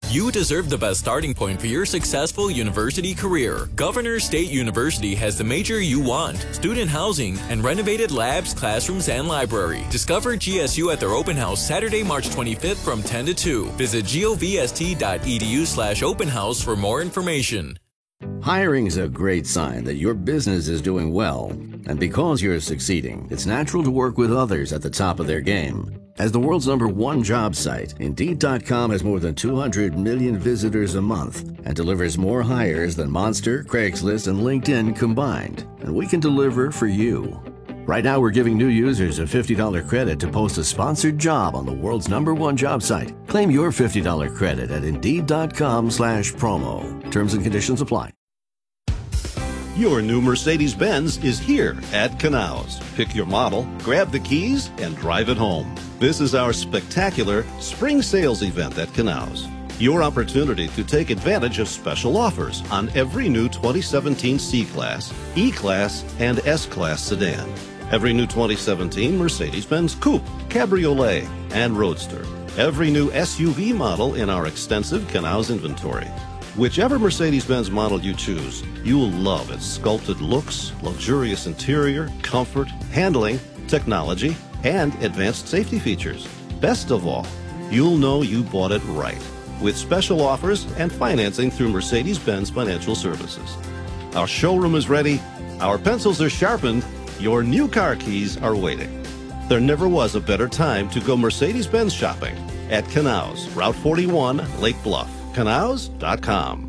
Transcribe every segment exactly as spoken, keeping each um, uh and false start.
You deserve the best starting point for your successful university career. Governors State University has the major you want, student housing, and renovated labs, classrooms, and library. Discover G S U at their open house Saturday, March twenty-fifth from ten to two. Visit govst.edu slash open house for more information. Hiring's a great sign that your business is doing well. And because you're succeeding, it's natural to work with others at the top of their game. As the world's number one job site, Indeed dot com has more than two hundred million visitors a month and delivers more hires than Monster, Craigslist, and LinkedIn combined. And we can deliver for you. Right now, we're giving new users a fifty dollars credit to post a sponsored job on the world's number one job site. Claim your fifty dollars credit at Indeed.com slash promo. Terms and conditions apply. Your new Mercedes-Benz is here at Canals. Pick your model, grab the keys, and drive it home. This is our spectacular spring sales event at Canals. Your opportunity to take advantage of special offers on every new twenty seventeen C-Class, E-Class, and S-Class sedan. Every new twenty seventeen Mercedes-Benz Coupe, Cabriolet, and Roadster. Every new S U V model in our extensive Canals inventory. Whichever Mercedes-Benz model you choose, you'll love its sculpted looks, luxurious interior, comfort, handling, technology, and advanced safety features. Best of all, you'll know you bought it right, with special offers and financing through Mercedes-Benz Financial Services. Our showroom is ready, our pencils are sharpened, your new car keys are waiting. There never was a better time to go Mercedes-Benz shopping at Canals, Route forty-one, Lake Bluff. Canals dot com.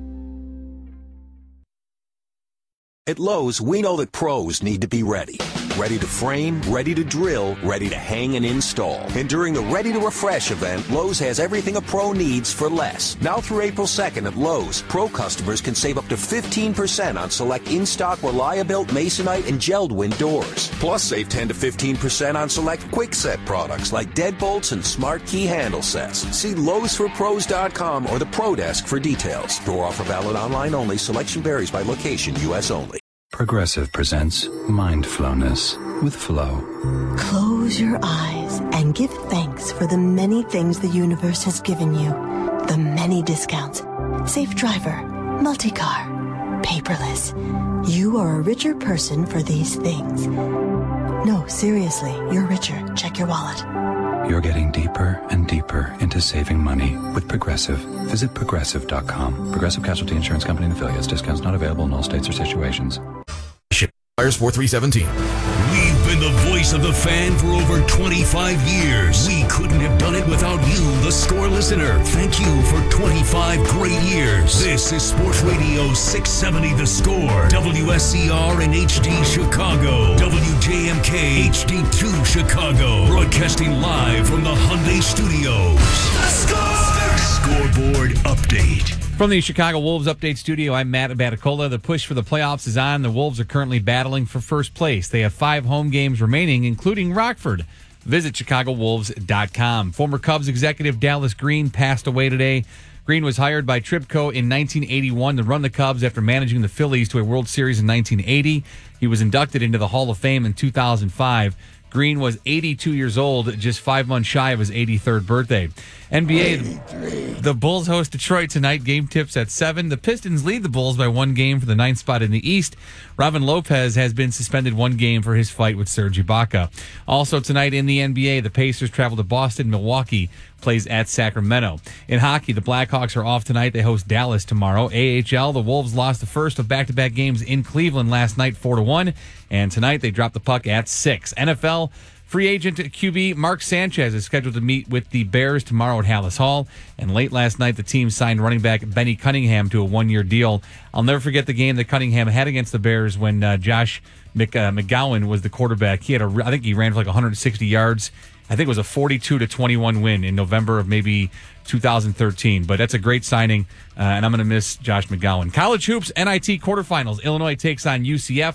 At Lowe's, we know that pros need to be ready. Ready to frame, ready to drill, ready to hang and install. And during the Ready to Refresh event, Lowe's has everything a pro needs for less. Now through April second at Lowe's, pro customers can save up to fifteen percent on select in-stock Reliabuilt, Masonite, and Geldwin doors. Plus, save ten to fifteen percent on select Quickset products like deadbolts and Smart Key handle sets. See Lowe's For Pros dot com or the Pro Desk for details. Door offer valid online only. Selection varies by location. U S only. Progressive presents Mindfulness with Flo. Close your eyes and give thanks for the many things the universe has given you. The many discounts. Safe driver, multi-car, paperless. You are a richer person for these things. No, seriously, you're richer. Check your wallet. You're getting deeper and deeper into saving money with Progressive. Visit Progressive dot com. Progressive Casualty Insurance Company and affiliates. Discounts not available in all states or situations. Fires four three seventeen. We've been the voice of the fan for over twenty-five years. We couldn't have done it without you, the Score listener. Thank you for twenty-five great years. This is Sports Radio six seventy The Score, W S C R and H D Chicago, W J M K H D two Chicago, broadcasting live from the Hyundai Studios. The Score! Scoreboard update. From the Chicago Wolves Update Studio, I'm Matt Abaticola. The push for the playoffs is on. The Wolves are currently battling for first place. They have five home games remaining, including Rockford. Visit Chicago Wolves dot com. Former Cubs executive Dallas Green passed away today. Green was hired by Tribco in nineteen eighty-one to run the Cubs after managing the Phillies to a World Series in nineteen eighty. He was inducted into the Hall of Fame in two thousand five. Green was eighty-two years old, just five months shy of his eighty-third birthday. N B A, the Bulls host Detroit tonight. Game tips at seven. The Pistons lead the Bulls by one game for the ninth spot in the East. Robin Lopez has been suspended one game for his fight with Serge Ibaka. Also tonight in the N B A, the Pacers travel to Boston. Milwaukee plays at Sacramento. In hockey, the Blackhawks are off tonight. They host Dallas tomorrow. A H L, the Wolves lost the first of back-to-back games in Cleveland last night, four to one. And tonight they drop the puck at six. N F L free agent Q B Mark Sanchez is scheduled to meet with the Bears tomorrow at Hallis Hall. And late last night, the team signed running back Benny Cunningham to a one-year deal. I'll never forget the game that Cunningham had against the Bears when uh, Josh Mc, uh, McGowan was the quarterback. He had a, I think he ran for like one hundred sixty yards. I think it was a forty-two to twenty-one win in November of maybe two thousand thirteen. But that's a great signing, uh, and I'm going to miss Josh McGowan. College hoops, N I T quarterfinals. Illinois takes on U C F.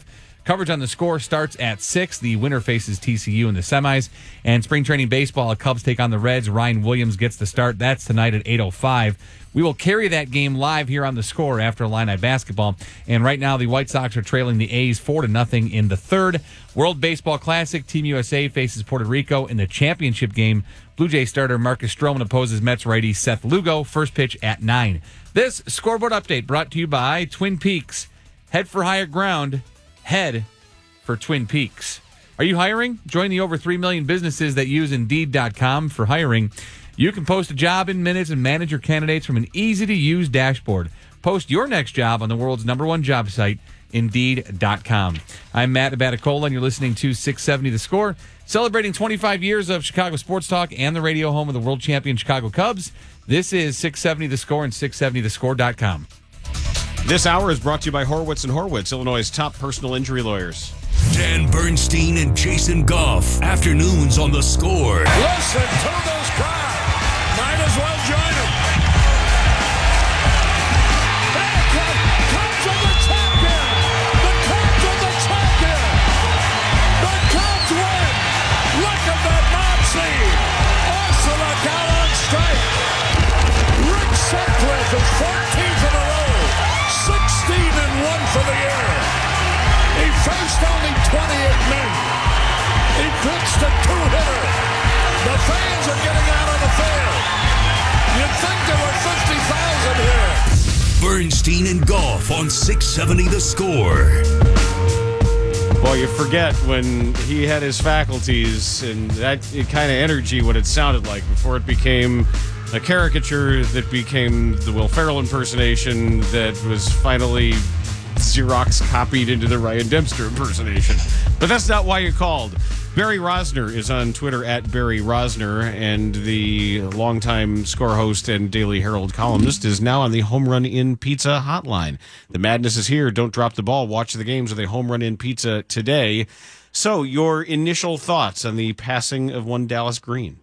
Coverage on the Score starts at six. The winner faces T C U in the semis. And spring training baseball, Cubs take on the Reds. Ryan Williams gets the start. That's tonight at eight oh five. We will carry that game live here on the Score after Illini basketball. And right now, the White Sox are trailing the A's four to nothing in the third. World Baseball Classic, Team U S A faces Puerto Rico in the championship game. Blue Jay starter Marcus Stroman opposes Mets righty Seth Lugo. First pitch at nine. This scoreboard update brought to you by Twin Peaks. Head for higher ground. Head for Twin Peaks. Are you hiring? Join the over three million businesses that use Indeed dot com for hiring. You can post a job in minutes and manage your candidates from an easy-to-use dashboard. Post your next job on the world's number one job site, Indeed dot com. I'm Matt Abaticola, and you're listening to six seventy The Score, celebrating twenty-five years of Chicago sports talk and the radio home of the world champion Chicago Cubs. This is six seventy The Score and six seventy the score dot com. This hour is brought to you by Horwitz and Horwitz, Illinois' top personal injury lawyers. Dan Bernstein and Jason Goff. Afternoons on The Score. Listen to those crowds. Might as well join them. Cubs are the champion. The Cubs are the champion. The Cubs win. Look at that mob scene. Ursula Gal on strike. Rick Sutcliffe is fourteenth in a row. sixteen and one for the year. He faced only twenty-eight men. He pitched a two-hitter. The fans are getting out on the field. You'd think there were fifty thousand here. Bernstein and Goff on six seventy The Score. Well, you forget when he had his faculties and that kind of energy, what it sounded like before it became a caricature that became the Will Ferrell impersonation that was finally Xerox copied into the Ryan Dempster impersonation. But that's not why you called. Barry Rosner is on Twitter at Barry Rosner, and the longtime Score host and Daily Herald columnist is now on the Home Run In Pizza hotline. The madness is here. Don't drop the ball. Watch the games with a Home Run In Pizza today. So, your initial thoughts on the passing of one Dallas Green?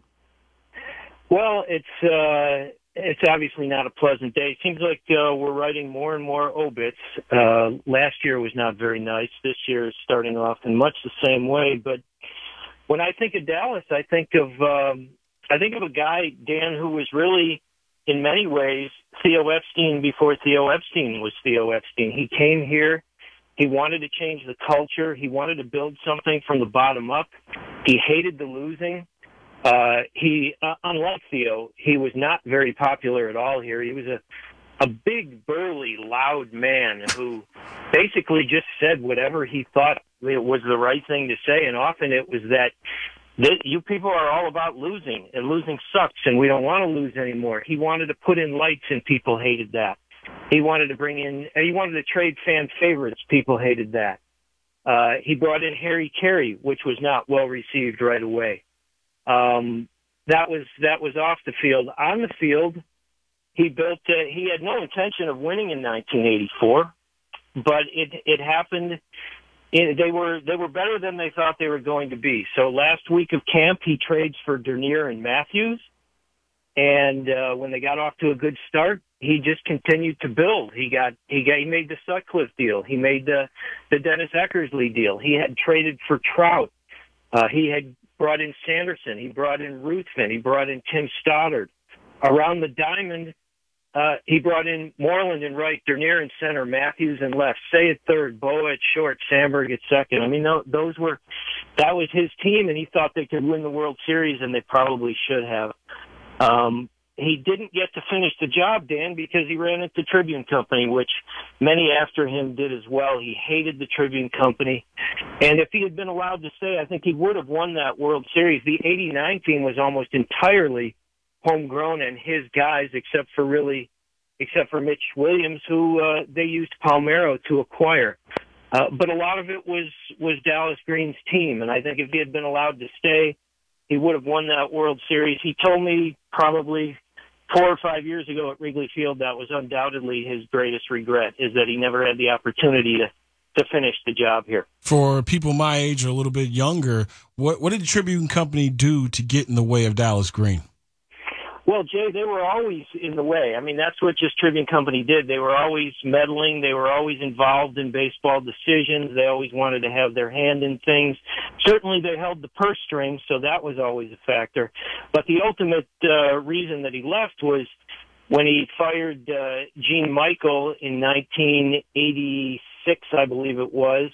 Well, it's uh, it's obviously not a pleasant day. It seems like uh, we're writing more and more obits. Uh, last year was not very nice. This year is starting off in much the same way, but when I think of Dallas, I think of um, I think of a guy, Dan, who was really, in many ways, Theo Epstein before Theo Epstein was Theo Epstein. He came here. He wanted to change the culture. He wanted to build something from the bottom up. He hated the losing. Uh, he, uh, unlike Theo, he was not very popular at all here. He was a a big, burly, loud man who basically just said whatever he thought was the right thing to say, and often it was that, that you people are all about losing, and losing sucks, and we don't want to lose anymore. He wanted to put in lights, and people hated that. He wanted to bring in, he wanted to trade fan favorites. People hated that. Uh, he brought in Harry Carey, which was not well received right away. Um, that was that was off the field. On the field, he built. Uh, he had no intention of winning in nineteen eighty-four, but it it happened. It, they were they were better than they thought they were going to be. So last week of camp, he trades for Dernier and Matthews, and uh, when they got off to a good start, he just continued to build. He got he got he made the Sutcliffe deal. He made the the Dennis Eckersley deal. He had traded for Trout. Uh, he had brought in Sanderson. He brought in Ruthven. He brought in Tim Stoddard. Around the diamond, uh, he brought in Moreland in right, Dernier in center, Matthews in left, Say at third, Boa at short, Sandberg at second. I mean, those were that was his team, and he thought they could win the World Series, and they probably should have. Um, he didn't get to finish the job, Dan, because he ran into Tribune Company, which many after him did as well. He hated the Tribune Company. And if he had been allowed to stay, I think he would have won that World Series. The eighty-nine team was almost entirely homegrown and his guys, except for really, except for Mitch Williams, who uh, they used Palmeiro to acquire. Uh, but a lot of it was, was Dallas Green's team. And I think if he had been allowed to stay, he would have won that World Series. He told me probably four or five years ago at Wrigley Field that was undoubtedly his greatest regret, is that he never had the opportunity to, to finish the job here. For people my age or a little bit younger, what, what did the Tribune Company do to get in the way of Dallas Green? Well, Jay, they were always in the way. I mean, that's what just Tribune Company did. They were always meddling. They were always involved in baseball decisions. They always wanted to have their hand in things. Certainly, they held the purse strings, so that was always a factor. But the ultimate uh, reason that he left was when he fired uh, Gene Michael in nineteen eighty-six, I believe it was,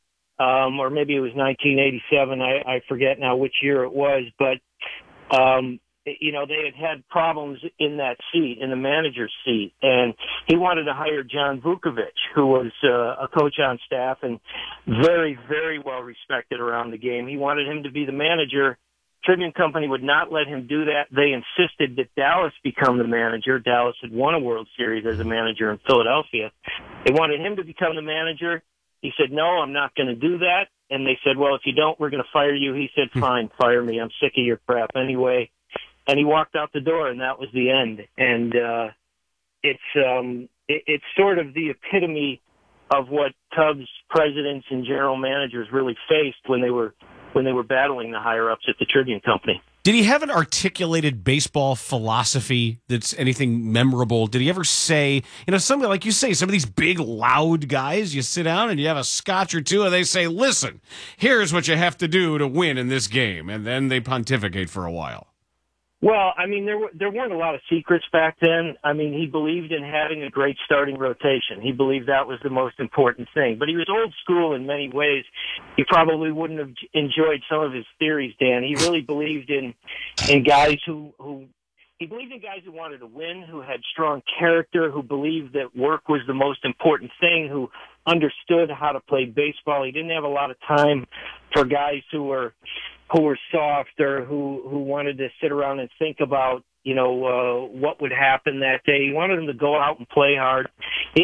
um, or maybe it was nineteen eighty-seven. I, I forget now which year it was, but um, you know, they had had problems in that seat, in the manager's seat, and he wanted to hire John Vukovic, who was uh, a coach on staff and very, very well respected around the game. He wanted him to be the manager. Tribune Company would not let him do that. They insisted that Dallas become the manager. Dallas had won a World Series as a manager in Philadelphia. They wanted him to become the manager. He said, no, I'm not going to do that. And they said, well, if you don't, we're going to fire you. He said, fine, fire me. I'm sick of your crap anyway. And he walked out the door, and that was the end. And uh, it's um, it, it's sort of the epitome of what Cubs presidents and general managers really faced when they were when they were battling the higher ups at the Tribune Company. Did he have an articulated baseball philosophy that's anything memorable? Did he ever say, you know, something like you say, some of these big, loud guys, you sit down and you have a scotch or two and they say, listen, here's what you have to do to win in this game. And then they pontificate for a while. Well, I mean, there were, there weren't a lot of secrets back then. I mean, he believed in having a great starting rotation. He believed that was the most important thing. But he was old school in many ways. You probably wouldn't have enjoyed some of his theories, Dan. He really believed in in guys who, who he believed in guys who wanted to win, who had strong character, who believed that work was the most important thing, who understood how to play baseball. He didn't have a lot of time for guys who were who were soft or who, who wanted to sit around and think about, you know, uh, what would happen that day. He wanted them to go out and play hard. He,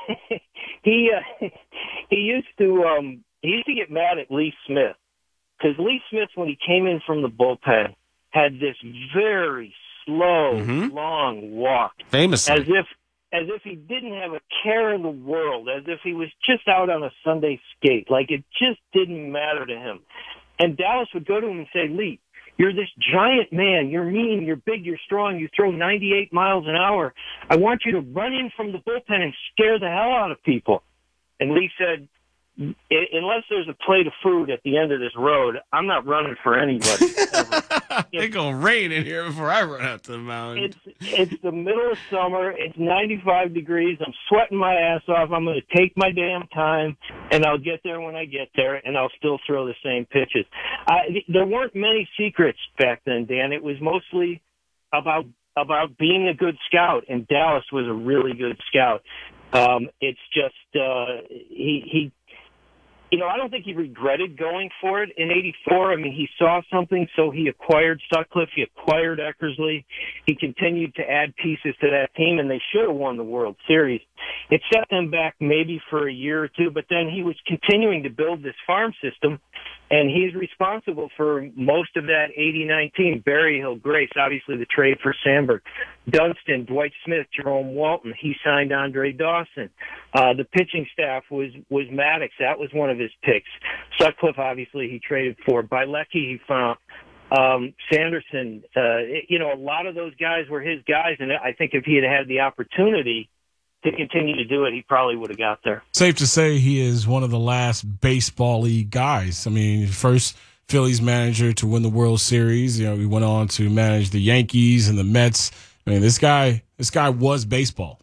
he, uh, he used to, um, he used to get mad at Lee Smith because Lee Smith, when he came in from the bullpen, had this very slow, mm-hmm. long walk. Famously. As if, as if he didn't have a care in the world, as if he was just out on a Sunday skate. Like it just didn't matter to him. And Dallas would go to him and say, Lee, you're this giant man. You're mean. You're big. You're strong. You throw ninety-eight miles an hour. I want you to run in from the bullpen and scare the hell out of people. And Lee said, unless there's a plate of food at the end of this road, I'm not running for anybody. It's going to rain in here before I run out to the mountain. It's, it's the middle of summer. It's ninety-five degrees. I'm sweating my ass off. I'm going to take my damn time, and I'll get there when I get there, and I'll still throw the same pitches. I, there weren't many secrets back then, Dan. It was mostly about about being a good scout, and Dallas was a really good scout. Um, it's just uh, he he. You know, I don't think he regretted going for it in eighty-four. I mean, he saw something, so he acquired Sutcliffe, he acquired Eckersley. He continued to add pieces to that team, and they should have won the World Series. It set them back maybe for a year or two, but then he was continuing to build this farm system, and he's responsible for most of that eighty-nine team. Berryhill, Grace, obviously the trade for Sandberg, Dunston, Dwight Smith, Jerome Walton. He signed Andre Dawson. Uh, the pitching staff was, was Maddox. That was one of his picks. Sutcliffe, obviously, he traded for. Bilecki, he found. Um, Sanderson, uh, you know, a lot of those guys were his guys, and I think if he had had the opportunity to continue to do it, he probably would have got there. Safe to say he is one of the last baseball-y guys. I mean, first Phillies manager to win the World Series. You know, he went on to manage the Yankees and the Mets. I mean, this guy, this guy was baseball.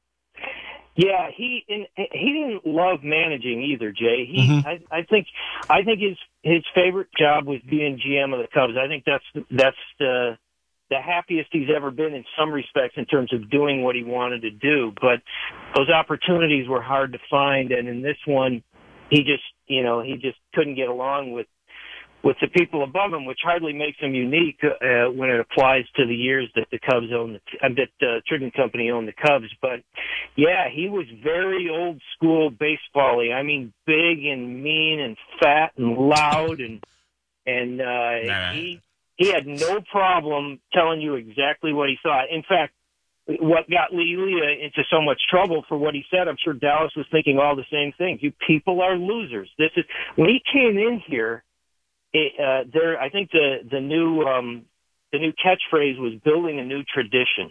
Yeah, he and he didn't love managing either, Jay. He, mm-hmm. I, I think, I think his his favorite job was being G M of the Cubs. I think that's that's the the happiest he's ever been in some respects in terms of doing what he wanted to do. But those opportunities were hard to find, and in this one, he just, you know, he just couldn't get along with with the people above him, which hardly makes him unique uh, when it applies to the years that the Cubs own, the, uh, that the Tribune Company owned the Cubs. But yeah, he was very old school baseball-y. I mean, big and mean and fat and loud, and and uh, nah. he he had no problem telling you exactly what he thought. In fact, what got Lee Elia into so much trouble for what he said, I'm sure Dallas was thinking all the same things. You people are losers. This is when he came in here. It, uh, there, I think the the new um, the new catchphrase was building a new tradition.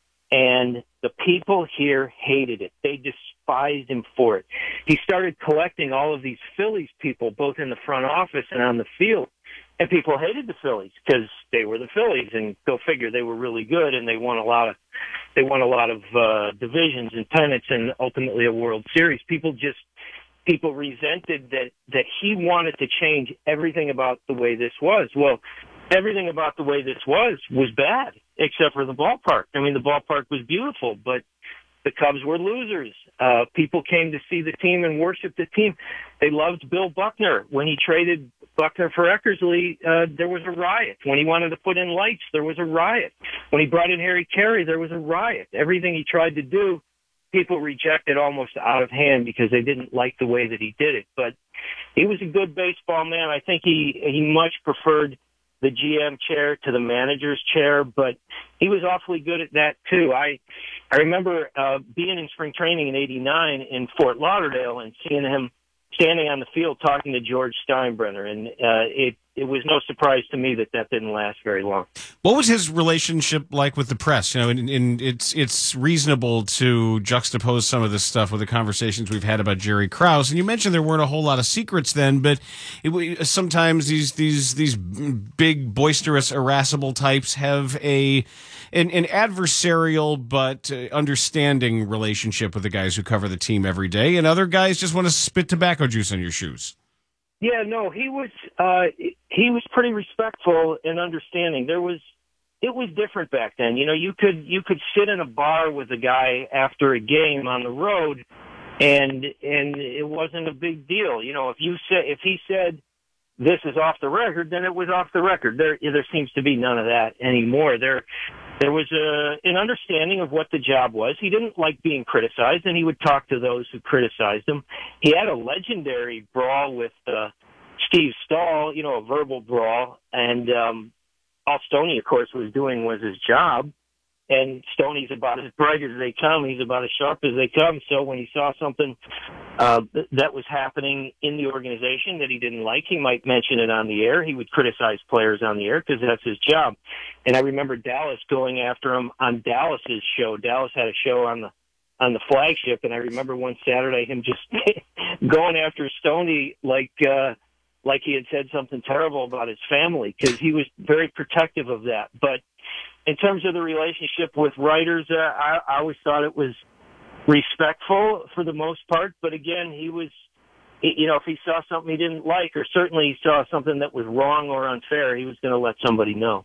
And the people here hated it. They despised him for it. He started collecting all of these Phillies people, both in the front office and on the field. And people hated the Phillies because they were the Phillies, and go figure, they were really good, and they won a lot of, they won a lot of uh, divisions and pennants, and ultimately a World Series. People just, people resented that that he wanted to change everything about the way this was. Well, everything about the way this was was bad, except for the ballpark. I mean, the ballpark was beautiful, but the Cubs were losers. Uh, people came to see the team and worship the team. They loved Bill Buckner. When he traded Buckner for Eckersley, uh, there was a riot. When he wanted to put in lights, there was a riot. When he brought in Harry Carey, there was a riot. Everything he tried to do, people rejected almost out of hand because they didn't like the way that he did it. But he was a good baseball man. I think he, he much preferred the G M chair to the manager's chair, but he was awfully good at that too. I I remember uh, being in spring training in eighty-nine in Fort Lauderdale and seeing him standing on the field talking to George Steinbrenner, and uh, it it was no surprise to me that that didn't last very long. What was his relationship like with the press? You know, and, and it's it's reasonable to juxtapose some of this stuff with the conversations we've had about Jerry Krause. And you mentioned there weren't a whole lot of secrets then, but it, sometimes these these these big, boisterous, irascible types have a an, an adversarial but uh, understanding relationship with the guys who cover the team every day, and other guys just want to spit tobacco juice on your shoes. Yeah, no, he was uh, he was pretty respectful and understanding. There was it was different back then. You know, you could you could sit in a bar with a guy after a game on the road, and and it wasn't a big deal. You know, if you said if he said this is off the record, then it was off the record. There there seems to be none of that anymore. There there was a an understanding of what the job was. He didn't like being criticized, and he would talk to those who criticized him. He had a legendary brawl with uh, Steve Stahl, you know, a verbal brawl, and um, all Stoney, of course, was doing was his job. And Stoney's about as bright as they come. He's about as sharp as they come. So when he saw something uh, th- that was happening in the organization that he didn't like, he might mention it on the air. He would criticize players on the air because that's his job. And I remember Dallas going after him on Dallas's show. Dallas had a show on the on the flagship, and I remember one Saturday him just going after Stoney like uh, like he had said something terrible about his family because he was very protective of that. But in terms of the relationship with writers, uh, I, I always thought it was respectful for the most part. But again, he was, you know, if he saw something he didn't like, or certainly he saw something that was wrong or unfair, he was going to let somebody know.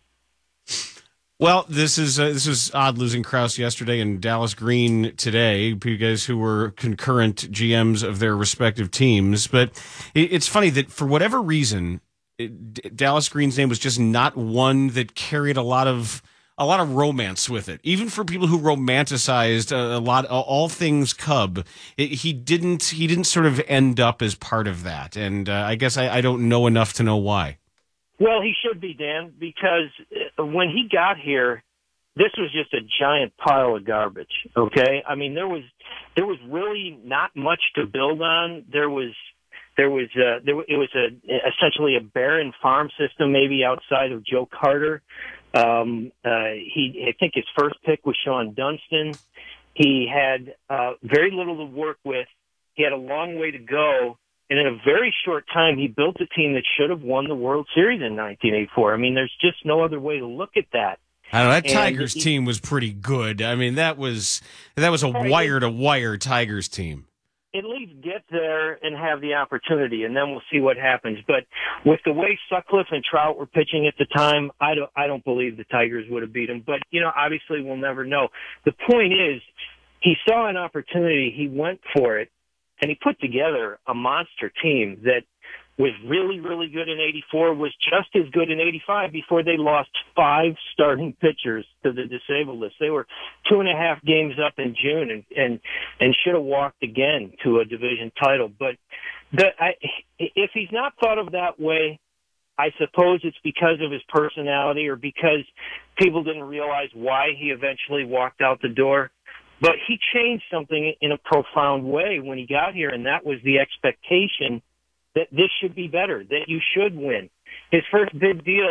Well, this is uh, this is odd losing Krause yesterday and Dallas Green today, guys who were concurrent G Ms of their respective teams. But it, it's funny that for whatever reason, it, Dallas Green's name was just not one that carried a lot of a lot of romance with it. Even for people who romanticized a, a lot, all things Cub, it, he didn't he didn't sort of end up as part of that. And uh, I guess I, I don't know enough to know why. Well, he should be, Dan, because when he got here, this was just a giant pile of garbage. Okay, I mean there was there was really not much to build on. There was there was uh, there it was a essentially a barren farm system, maybe outside of Joe Carter. Um, uh, he I think his first pick was Sean Dunston. He had uh, very little to work with. He had a long way to go. And in a very short time, he built a team that should have won the World Series in nineteen eighty-four. I mean, there's just no other way to look at that. I don't know. That Tigers he, team was pretty good. I mean, that was that was a wire-to-wire Tigers team. At least get there and have the opportunity, and then we'll see what happens. But with the way Sutcliffe and Trout were pitching at the time, I don't, I don't believe the Tigers would have beat them. But, you know, obviously we'll never know. The point is, he saw an opportunity, he went for it, and he put together a monster team that was really, really good in eighty-four, was just as good in eighty-five before they lost five starting pitchers to the disabled list. They were two and a half games up in June and, and, and should have walked again to a division title. But the, I, if he's not thought of that way, I suppose it's because of his personality or because people didn't realize why he eventually walked out the door. But he changed something in a profound way when he got here, and that was the expectation that this should be better, that you should win. His first big deal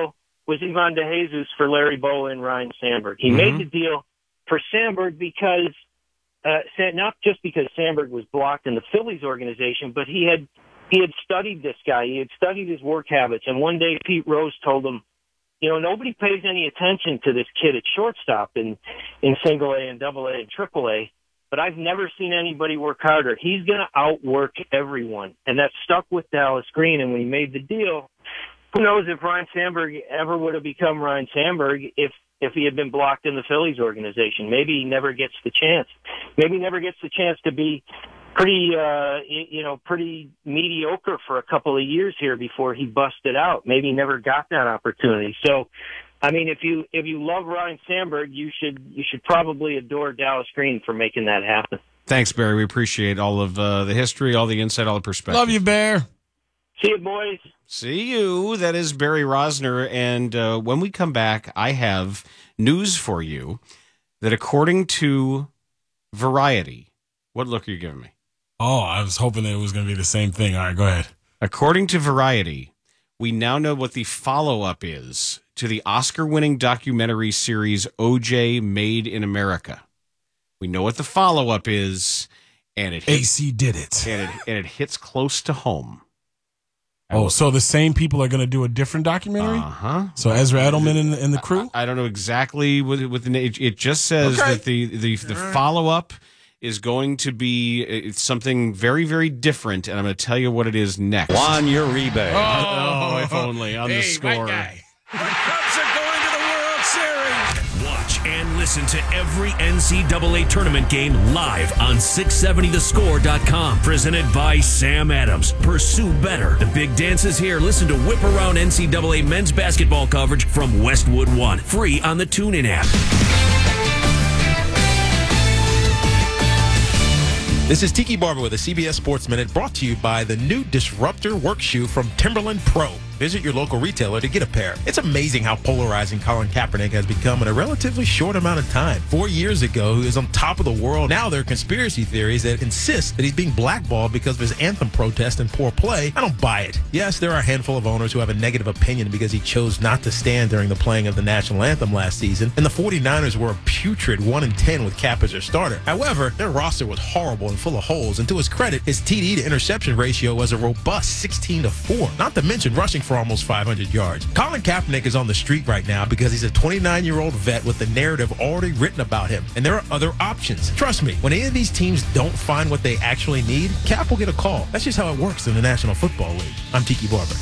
was Ivan DeJesus for Larry Bowa and Ryan Sandberg. He Mm-hmm. made the deal for Sandberg because, uh, not just because Sandberg was blocked in the Phillies organization, but he had he had studied this guy. He had studied his work habits. And one day Pete Rose told him, you know, nobody pays any attention to this kid at shortstop in, in single A and double A and triple A, but I've never seen anybody work harder. He's going to outwork everyone. And that stuck with Dallas Green. And when he made the deal, who knows if Ryan Sandberg ever would have become Ryan Sandberg if, if he had been blocked in the Phillies organization. Maybe he never gets the chance. Maybe he never gets the chance to be pretty, uh, you know, pretty mediocre for a couple of years here before he busted out. Maybe he never got that opportunity. So, I mean, if you, if you love Ryan Sandberg, you should, you should probably adore Dallas Green for making that happen. Thanks, Barry. We appreciate all of uh, the history, all the insight, all the perspective. Love you, Bear. See you, boys. See you. That is Barry Rosner. And uh, when we come back, I have news for you that according to Variety, what look are you giving me? Oh, I was hoping that it was going to be the same thing. All right, go ahead. According to Variety, we now know what the follow-up is to the Oscar-winning documentary series O J Made in America. We know what the follow-up is, and it hits, A C did it. and it and it hits close to home. Oh, so the same people are going to do a different documentary? Uh-huh. So Ezra Edelman and, and the crew? I, I don't know exactly what, what the name. It just says Okay. that the the, the follow-up is going to be it's something very, very different, and I'm going to tell you what it is next. Juan Uribe. Oh, if only on hey, the score. white guy. The Cubs are going to the World Series. Watch and listen to every N C double A tournament game live on six seventy the score dot com. Presented by Sam Adams. Pursue better. The big dance is here. Listen to Whip Around N C double A men's basketball coverage from Westwood One. Free on the TuneIn app. This is Tiki Barber with a C B S Sports Minute brought to you by the new Disruptor work shoe from Timberland Pro. Visit your local retailer to get a pair. It's amazing how polarizing Colin Kaepernick has become in a relatively short amount of time. Four years ago, he was on top of the world. Now there are conspiracy theories that insist that he's being blackballed because of his anthem protest and poor play. I don't buy it. Yes, there are a handful of owners who have a negative opinion because he chose not to stand during the playing of the national anthem last season, and the 49ers were a putrid one and ten with Cap as their starter. However, their roster was horrible and full of holes, and to his credit, his T D to interception ratio was a robust sixteen to four, not to mention rushing for almost five hundred yards. Colin Kaepernick is on the street right now because he's a twenty-nine-year-old vet with the narrative already written about him, and there are other options. Trust me, when any of these teams don't find what they actually need, Cap will get a call. That's just how it works in the National Football League. I'm Tiki Barber.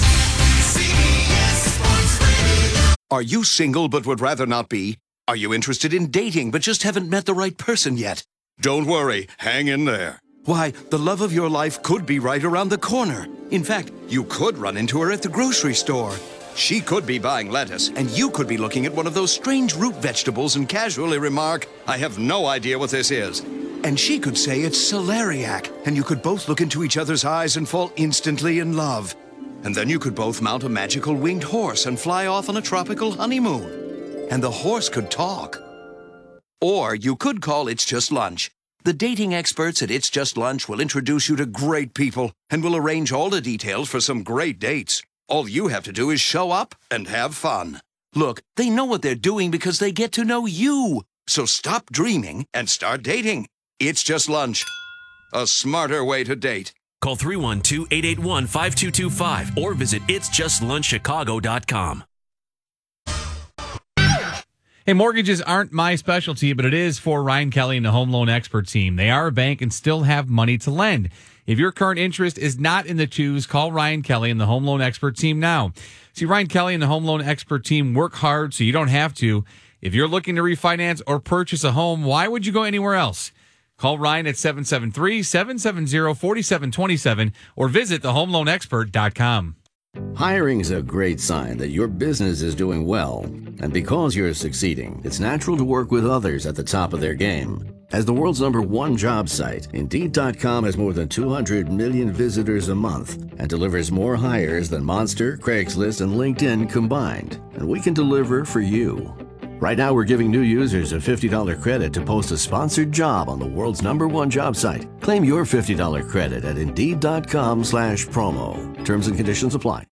Are you single but would rather not be? Are you interested in dating but just haven't met the right person yet? Don't worry, hang in there. Why, the love of your life could be right around the corner. In fact, you could run into her at the grocery store. She could be buying lettuce, and you could be looking at one of those strange root vegetables and casually remark, I have no idea what this is. And she could say it's celeriac, and you could both look into each other's eyes and fall instantly in love. And then you could both mount a magical winged horse and fly off on a tropical honeymoon. And the horse could talk. Or you could call It's Just Lunch. The dating experts at It's Just Lunch will introduce you to great people and will arrange all the details for some great dates. All you have to do is show up and have fun. Look, they know what they're doing because they get to know you. So stop dreaming and start dating. It's Just Lunch. A smarter way to date. Call three one two, eight eight one, five two two five or visit its just lunch chicago dot com. Hey, mortgages aren't my specialty, but it is for Ryan Kelly and the Home Loan Expert team. They are a bank and still have money to lend. If your current interest is not in the twos, call Ryan Kelly and the Home Loan Expert team now. See, Ryan Kelly and the Home Loan Expert team work hard so you don't have to. If you're looking to refinance or purchase a home, why would you go anywhere else? Call Ryan at seven seven three, seven seven zero, four seven two seven or visit the home loan expert dot com. Hiring's a great sign that your business is doing well. And because you're succeeding, it's natural to work with others at the top of their game. As the world's number one job site, Indeed dot com has more than two hundred million visitors a month and delivers more hires than Monster, Craigslist, and LinkedIn combined. And we can deliver for you. Right now, we're giving new users a fifty dollars credit to post a sponsored job on the world's number one job site. Claim your fifty dollars credit at Indeed dot com slash promo. Terms and conditions apply.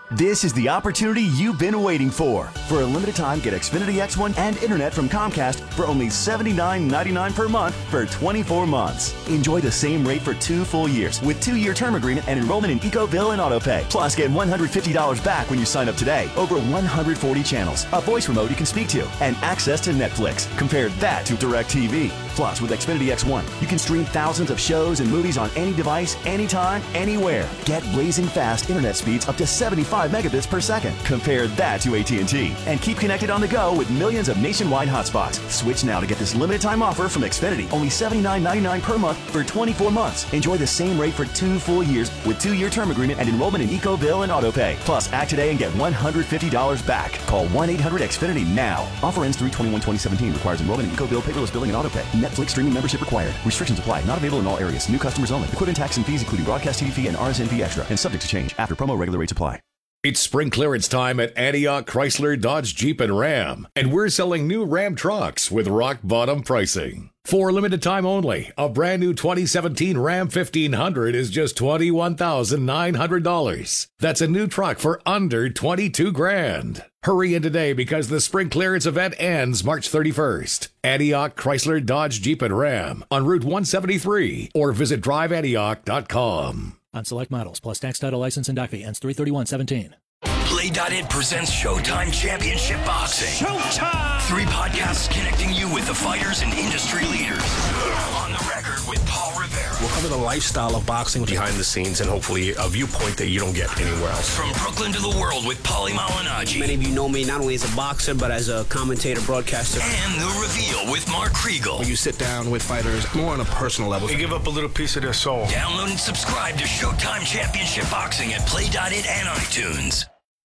This is the opportunity you've been waiting for. For a limited time, get Xfinity X one and internet from Comcast for only seventy-nine ninety-nine per month for twenty-four months. Enjoy the same rate for two full years with two-year term agreement and enrollment in EcoBill and AutoPay. Plus, get one hundred fifty dollars back when you sign up today. Over one hundred forty channels, a voice remote you can speak to, and access to Netflix. Compare that to DirecTV. Plus, with Xfinity X one, you can stream thousands of shows and movies on any device, anytime, anywhere. Get blazing fast internet speeds up to seventy-five megabits per second. Compare that to A T and T. And keep connected on the go with millions of nationwide hotspots. Switch now to get this limited time offer from Xfinity. Only seventy-nine ninety-nine per month for twenty-four months. Enjoy the same rate for two full years with two-year term agreement and enrollment in EcoBill and AutoPay. Plus, act today and get one hundred fifty dollars back. Call one eight hundred X Finity now. Offer ends three twenty-one twenty seventeen. Requires enrollment in EcoBill, paperless billing, and AutoPay. Netflix streaming membership required. Restrictions apply. Not available in all areas. New customers only. Equipment tax and fees including broadcast T V fee and R S N fee extra and subject to change. After promo, regular rates apply. It's spring clearance time at Antioch Chrysler, Dodge, Jeep, and Ram. And we're selling new Ram trucks with rock-bottom pricing. For a limited time only, a brand new twenty seventeen Ram fifteen hundred is just twenty-one thousand nine hundred dollars. That's a new truck for under twenty-two grand. Hurry in today because the spring clearance event ends March thirty-first. Antioch Chrysler, Dodge, Jeep, and Ram on Route one seventy-three or visit drive antioch dot com. On select models, plus tax, title, license, and doc fee, ends three thirty-one seventeen. Play dot it presents Showtime Championship Boxing. Showtime! Three podcasts connecting you with the fighters and industry leaders. On the record with Paul Rivera. We'll cover the lifestyle of boxing behind the scenes and hopefully a viewpoint that you don't get anywhere else. From Brooklyn to the world with Paulie Malignaggi. Many of you know me not only as a boxer, but as a commentator, broadcaster. And The Reveal with Mark Kriegel. When you sit down with fighters more on a personal level, they give up a little piece of their soul. Download and subscribe to Showtime Championship Boxing at play dot it and iTunes.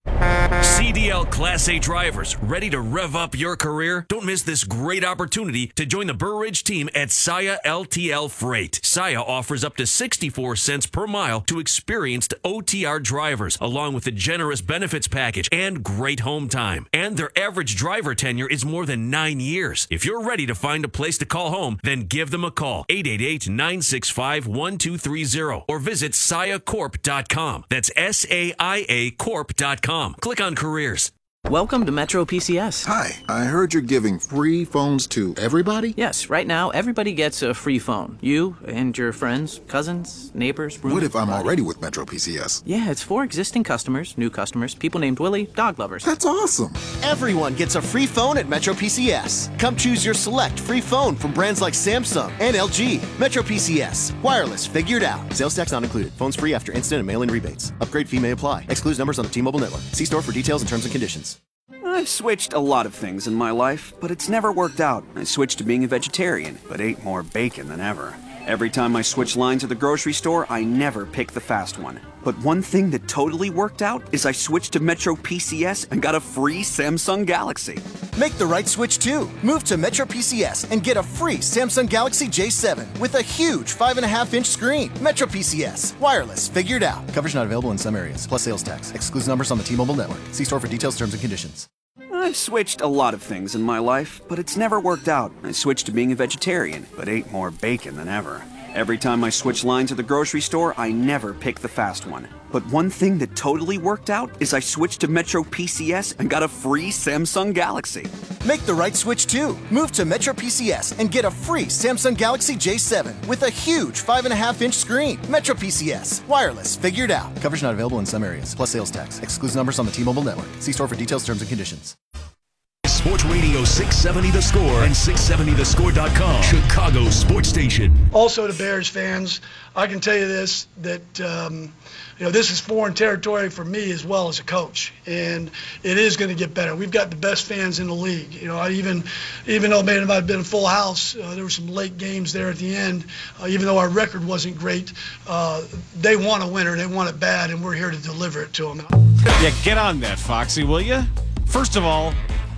C D L Class A drivers, ready to rev up your career? Don't miss this great opportunity to join the Burr Ridge team at Saia L T L Freight. Saia offers up to sixty-four cents per mile to experienced O T R drivers, along with a generous benefits package and great home time. And their average driver tenure is more than nine years. If you're ready to find a place to call home, then give them a call, eight eight eight, nine six five, one two three zero, or visit saia corp dot com. That's S A I A corp dot com. Click on careers. Welcome to Metro P C S. Hi, I heard you're giving free phones to everybody? Yes, right now everybody gets a free phone. You and your friends, cousins, neighbors, roommates. What if I'm already with Metro P C S? Yeah, it's for existing customers, new customers, people named Willie, dog lovers. That's awesome. Everyone gets a free phone at Metro P C S. Come choose your select free phone from brands like Samsung and L G. Metro P C S. Wireless figured out. Sales tax not included. Phones free after instant and mail-in rebates. Upgrade fee may apply. Excludes numbers on the T-Mobile network. See store for details and terms and conditions. I've switched a lot of things in my life, but it's never worked out. I switched to being a vegetarian, but ate more bacon than ever. Every time I switch lines at the grocery store, I never pick the fast one. But one thing that totally worked out is I switched to Metro P C S and got a free Samsung Galaxy. Make the right switch too. Move to Metro P C S and get a free Samsung Galaxy J seven with a huge five and a half inch screen. Metro P C S. Wireless figured out. Coverage not available in some areas, plus sales tax. Excludes numbers on the T-Mobile network. See store for details, terms, and conditions. I've switched a lot of things in my life, but it's never worked out. I switched to being a vegetarian, but ate more bacon than ever. Every time I switch lines at the grocery store, I never pick the fast one. But one thing that totally worked out is I switched to Metro P C S and got a free Samsung Galaxy. Make the right switch too. Move to Metro P C S and get a free Samsung Galaxy J seven with a huge five and a half inch screen. Metro P C S. Wireless figured out. Coverage not available in some areas, plus sales tax. Excludes numbers on the T-Mobile network. See store for details, terms, and conditions. Sports Radio six seventy The Score and six seventy the score dot com, Chicago's sports station. Also to Bears fans, I can tell you this, that um, you know, this is foreign territory for me as well as a coach, and it is going to get better. We've got the best fans in the league. You know, I even, even though it may not have been a full house, uh, there were some late games there at the end. Uh, even though our record wasn't great, uh, they want a winner, they want it bad, and we're here to deliver it to them. Yeah, get on that, Foxy, will you? First of all,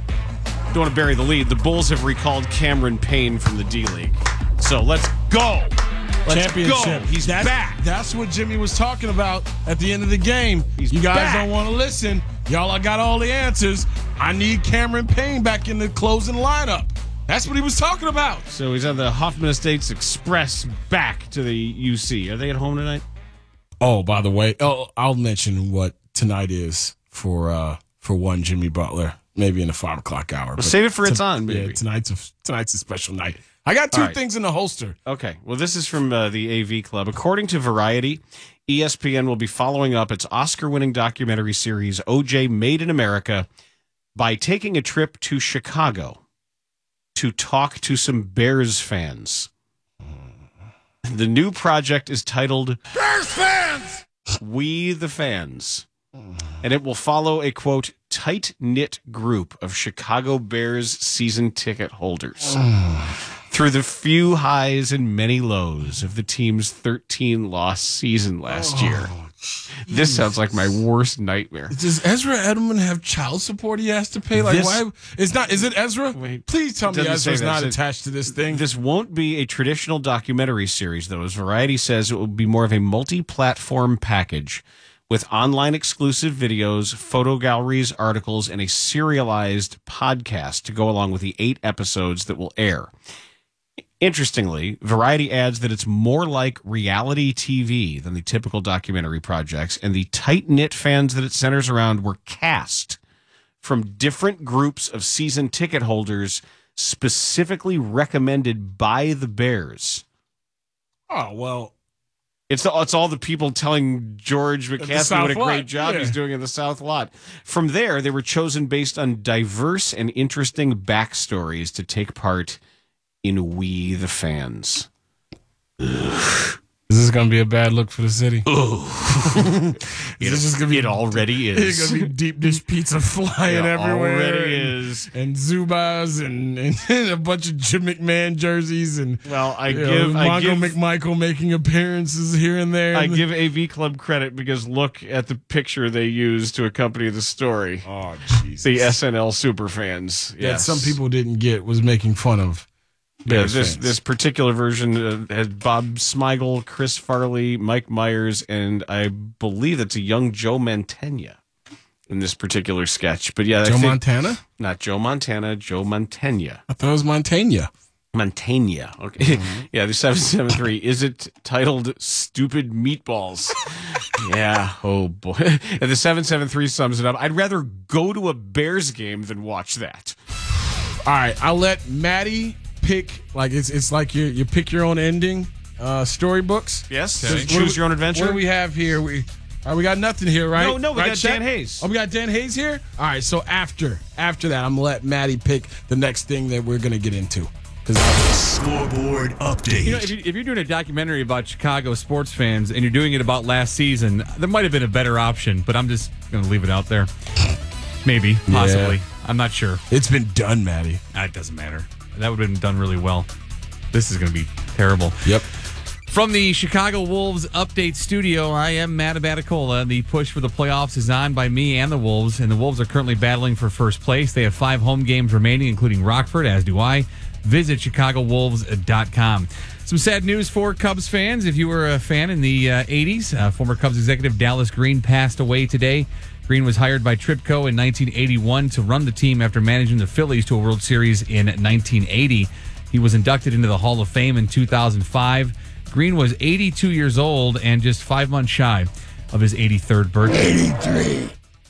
don't want to bury the lead. The Bulls have recalled Cameron Payne from the D-League. So let's go. Let's Championship. Go. He's that's, back. That's what Jimmy was talking about at the end of the game. He's you guys back. don't want to listen. Y'all, I got all the answers. I need Cameron Payne back in the closing lineup. That's what he was talking about. So he's on the Hoffman Estates Express back to the U C. Are they at home tonight? Oh, by the way, oh, I'll mention what tonight is. for uh, for one Jimmy Butler, maybe in the five o'clock hour. Well, But save it for to- it's on, baby. Yeah, tonight's a, tonight's a special night. I got two All right. things in the holster. Okay. Well, this is from uh, the A V Club. According to Variety, E S P N will be following up its Oscar-winning documentary series O J Made in America by taking a trip to Chicago to talk to some Bears fans. The new project is titled Bears fans! We the Fans. And it will follow a, quote, tight-knit group of Chicago Bears season ticket holders through the few highs and many lows of the team's thirteen-loss season last year. This sounds like my worst nightmare. Does Ezra Edelman have child support he has to pay? Like, This- why? It's not. Is it Ezra? Please tell me Doesn't say Ezra's that. not It says- attached to this thing. This won't be a traditional documentary series, though. As Variety says, it will be more of a multi-platform package with online exclusive videos, photo galleries, articles, and a serialized podcast to go along with the eight episodes that will air. Interestingly, Variety adds that it's more like reality T V than the typical documentary projects, and the tight-knit fans that it centers around were cast from different groups of season ticket holders specifically recommended by the Bears. Oh, well. It's the, it's all the people telling George the McCaskey South what a great Lot, job yeah. he's doing in the South Lot. From there, they were chosen based on diverse and interesting backstories to take part in We the Fans. Is this going to be a bad look for the city? it, Is this gonna be, it already is. It's going to be deep dish pizza flying It everywhere. already and, is. And Zubas and, and a bunch of Jim McMahon jerseys. And Well, I you give know, I Mongo give McMichael making appearances here and there. I give A V Club credit because look at the picture they used to accompany the story. Oh, Jesus. The S N L super fans. that Yes. some people didn't get was making fun of. Yeah, Bears this fans. this particular version uh, had Bob Smigel, Chris Farley, Mike Myers, and I believe it's a young Joe Mantegna in this particular sketch. But yeah, I Joe think- Montana? not Joe Montana, Joe Mantegna. I thought it was Montana. Mantegna. Okay. Yeah, the seven seven three. Is it titled Stupid Meatballs? Yeah. Oh, boy. And the seven seven three sums it up. I'd rather go to a Bears game than watch that. All right, I'll let Maddie pick. Like it's it's like you you pick your own ending. Uh, storybooks. Yes. So Okay. what do Choose we- your own adventure. What do we have here? We all right, we got nothing here, right? No, no, we Right, got Chet? Dan Hayes. Oh, we got Dan Hayes here. All right, so after after that, I'm gonna let Maddie pick the next thing that we're gonna get into. Scoreboard update. You know, if, you, if you're doing a documentary about Chicago sports fans and you're doing it about last season, there might have been a better option, but I'm just going to leave it out there. Maybe, possibly. Yeah. I'm not sure. It's been done, Maddie. Ah, it doesn't matter. That would have been done really well. This is going to be terrible. Yep. From the Chicago Wolves Update Studio, I am Matt Abaticola. The push for the playoffs is on by me and the Wolves, and the Wolves are currently battling for first place. They have five home games remaining, including Rockford, as do I. Visit chicago wolves dot com. Some sad news for Cubs fans. If you were a fan in the uh, eighties, uh, former Cubs executive Dallas Green passed away today. Green was hired by Tripco in nineteen eighty-one to run the team after managing the Phillies to a World Series in nineteen eighty. He was inducted into the Hall of Fame in two thousand five. Green was eighty-two years old and just five months shy of his eighty-third birthday. eighty-three.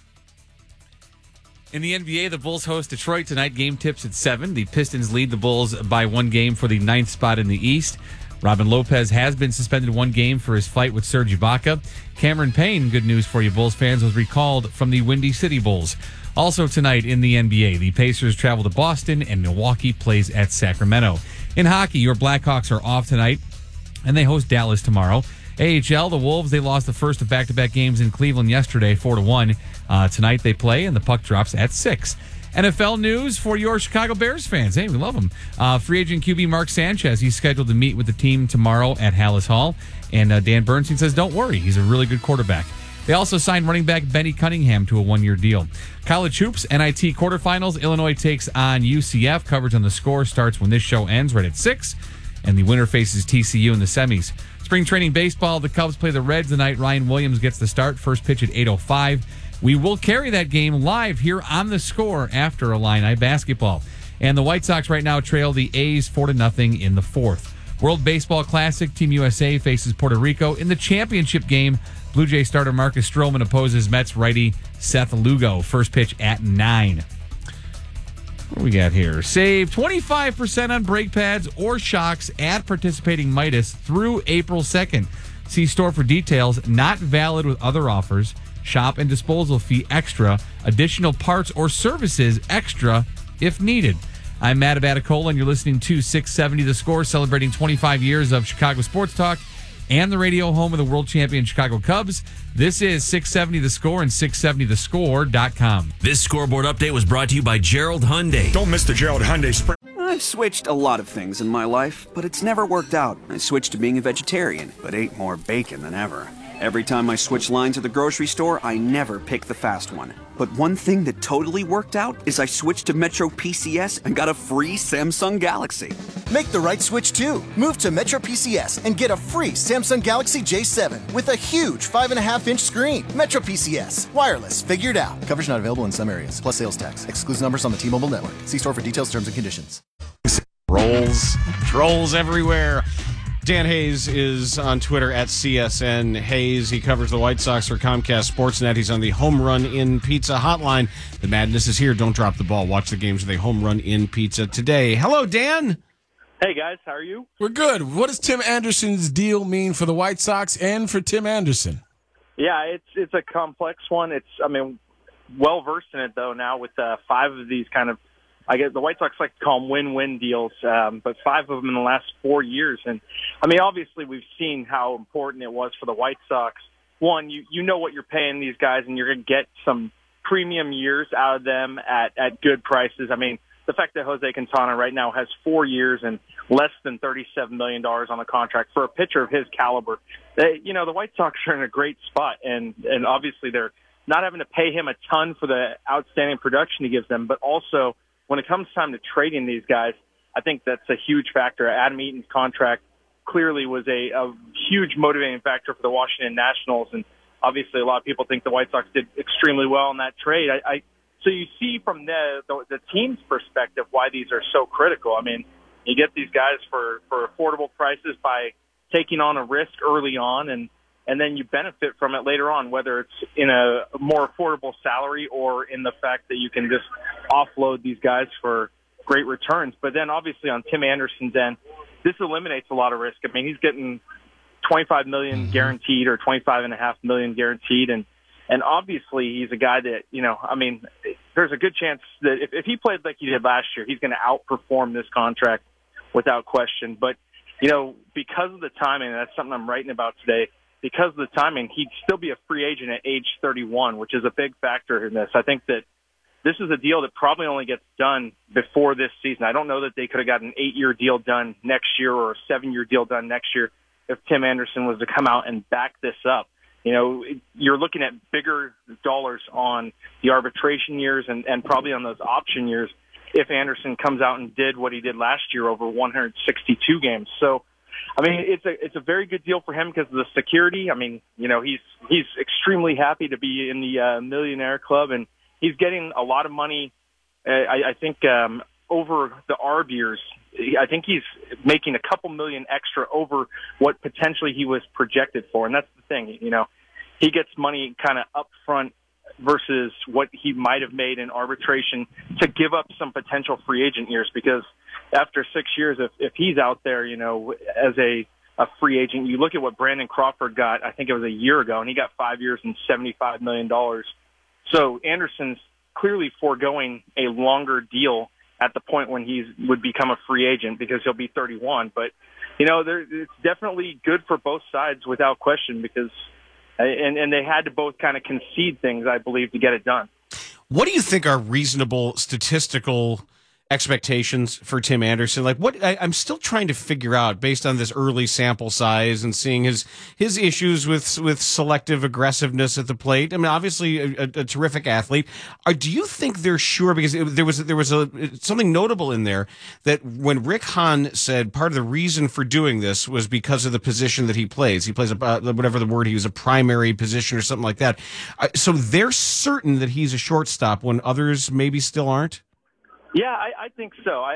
In the N B A, the Bulls host Detroit tonight. Game tips at seven. The Pistons lead the Bulls by one game for the ninth spot in the East. Robin Lopez has been suspended one game for his fight with Serge Ibaka. Cameron Payne, good news for you Bulls fans, was recalled from the Windy City Bulls. Also tonight in the N B A, the Pacers travel to Boston and Milwaukee plays at Sacramento. In hockey, your Blackhawks are off tonight and they host Dallas tomorrow. A H L, the Wolves, they lost the first of back-to-back games in Cleveland yesterday, four to one. Uh, tonight they play, and the puck drops at six. N F L news for your Chicago Bears fans. Hey, we love them. Uh, free agent Q B Mark Sanchez, he's scheduled to meet with the team tomorrow at Hallis Hall. And uh, Dan Bernstein says, don't worry, he's a really good quarterback. They also signed running back Benny Cunningham to a one-year deal. College hoops, N I T quarterfinals. Illinois takes on U C F. Coverage on the Score starts when this show ends, right at six. And the winner faces T C U in the semis. Spring training baseball, the Cubs play the Reds tonight. Ryan Williams gets the start. First pitch at eight oh five. We will carry that game live here on the Score after Illini basketball. And the White Sox right now trail the A's four to nothing in the fourth. World Baseball Classic, Team U S A faces Puerto Rico. In the championship game, Blue Jay starter Marcus Stroman opposes Mets righty Seth Lugo. First pitch at nine. What do we got here? Save twenty-five percent on brake pads or shocks at participating Midas through April second. See store for details. Not valid with other offers. Shop and disposal fee extra. Additional parts or services extra if needed. I'm Matt Abaticola, and you're listening to six seventy The Score, celebrating twenty-five years of Chicago sports talk and the radio home of the world champion Chicago Cubs. This is six seventy The Score and six seventy the score dot com. This scoreboard update was brought to you by Gerald Hyundai. Don't miss the Gerald Hyundai Spring. I've switched a lot of things in my life, but it's never worked out. I switched to being a vegetarian, but ate more bacon than ever. Every time I switch lines at the grocery store, I never pick the fast one. But one thing that totally worked out is I switched to Metro P C S and got a free Samsung Galaxy. Make the right switch too. Move to Metro P C S and get a free Samsung Galaxy J seven with a huge five and a half inch screen. Metro P C S. Wireless. Figured out. Coverage not available in some areas. Plus sales tax. Exclusive numbers on the T-Mobile network. See store for details, terms, and conditions. Trolls. Trolls everywhere. Dan Hayes is on Twitter at C S N Hayes. He covers the White Sox for Comcast Sportsnet. He's on the Home Run In Pizza hotline. The madness is here. Don't drop the ball. Watch the games with a Home Run In Pizza today. Hello, Dan. Hey, guys. How are you? We're good. What does Tim Anderson's deal mean for the White Sox and for Tim Anderson? Yeah, it's it's a complex one. It's, I mean, well-versed in it, though, now with uh, five of these kind of, I guess the White Sox like to call them win-win deals, um, but five of them in the last four years. And, I mean, obviously we've seen how important it was for the White Sox. One, you, you know what you're paying these guys, and you're going to get some premium years out of them at, at good prices. I mean, the fact that Jose Quintana right now has four years and less than thirty-seven million dollars on the contract for a pitcher of his caliber, they, you know, the White Sox are in a great spot, and, and obviously they're not having to pay him a ton for the outstanding production he gives them, but also when it comes time to trading these guys, I think that's a huge factor. Adam Eaton's contract clearly was a, a huge motivating factor for the Washington Nationals, and obviously a lot of people think the White Sox did extremely well in that trade. I, I so you see from the, the the team's perspective why these are so critical. I mean, you get these guys for, for affordable prices by taking on a risk early on, and and then you benefit from it later on, whether it's in a more affordable salary or in the fact that you can just offload these guys for great returns. But then obviously on Tim Anderson's end, this eliminates a lot of risk. I mean, he's getting twenty-five million dollars guaranteed or twenty-five point five million dollars guaranteed. And, and obviously he's a guy that, you know, I mean, there's a good chance that if, if he played like he did last year, he's going to outperform this contract without question. But, you know, because of the timing, and that's something I'm writing about today, because of the timing, he'd still be a free agent at age thirty-one, which is a big factor in this. I think that this is a deal that probably only gets done before this season. I don't know that they could have got an eight-year deal done next year or a seven-year deal done next year if Tim Anderson was to come out and back this up. You know, you're looking at bigger dollars on the arbitration years and, and probably on those option years if Anderson comes out and did what he did last year over one hundred sixty-two games. So, I mean, it's a it's a very good deal for him because of the security. I mean, you know, he's he's extremely happy to be in the uh, millionaire club, and he's getting a lot of money. Uh, I, I think um, over the Arb years, I think he's making a couple million extra over what potentially he was projected for, and that's the thing. You know, he gets money kind of up front versus what he might have made in arbitration to give up some potential free agent years, because after six years, if, if he's out there, you know, as a, a free agent, you look at what Brandon Crawford got, I think it was a year ago, and he got five years and seventy-five million dollars. So Anderson's clearly foregoing a longer deal at the point when he would become a free agent because he'll be thirty-one. But, you know, there, it's definitely good for both sides without question because and, and they had to both kind of concede things, I believe, to get it done. What do you think are reasonable statistical expectations for Tim Anderson? Like, what I, I'm still trying to figure out based on this early sample size and seeing his his issues with with selective aggressiveness at the plate. I mean, obviously a, a, a terrific athlete. Or do you think they're sure? Because it, there was there was a something notable in there that when Rick Hahn said part of the reason for doing this was because of the position that he plays. He plays a, uh, whatever the word he was a primary position or something like that. Uh, so they're certain that he's a shortstop when others maybe still aren't. Yeah, I, I think so. I,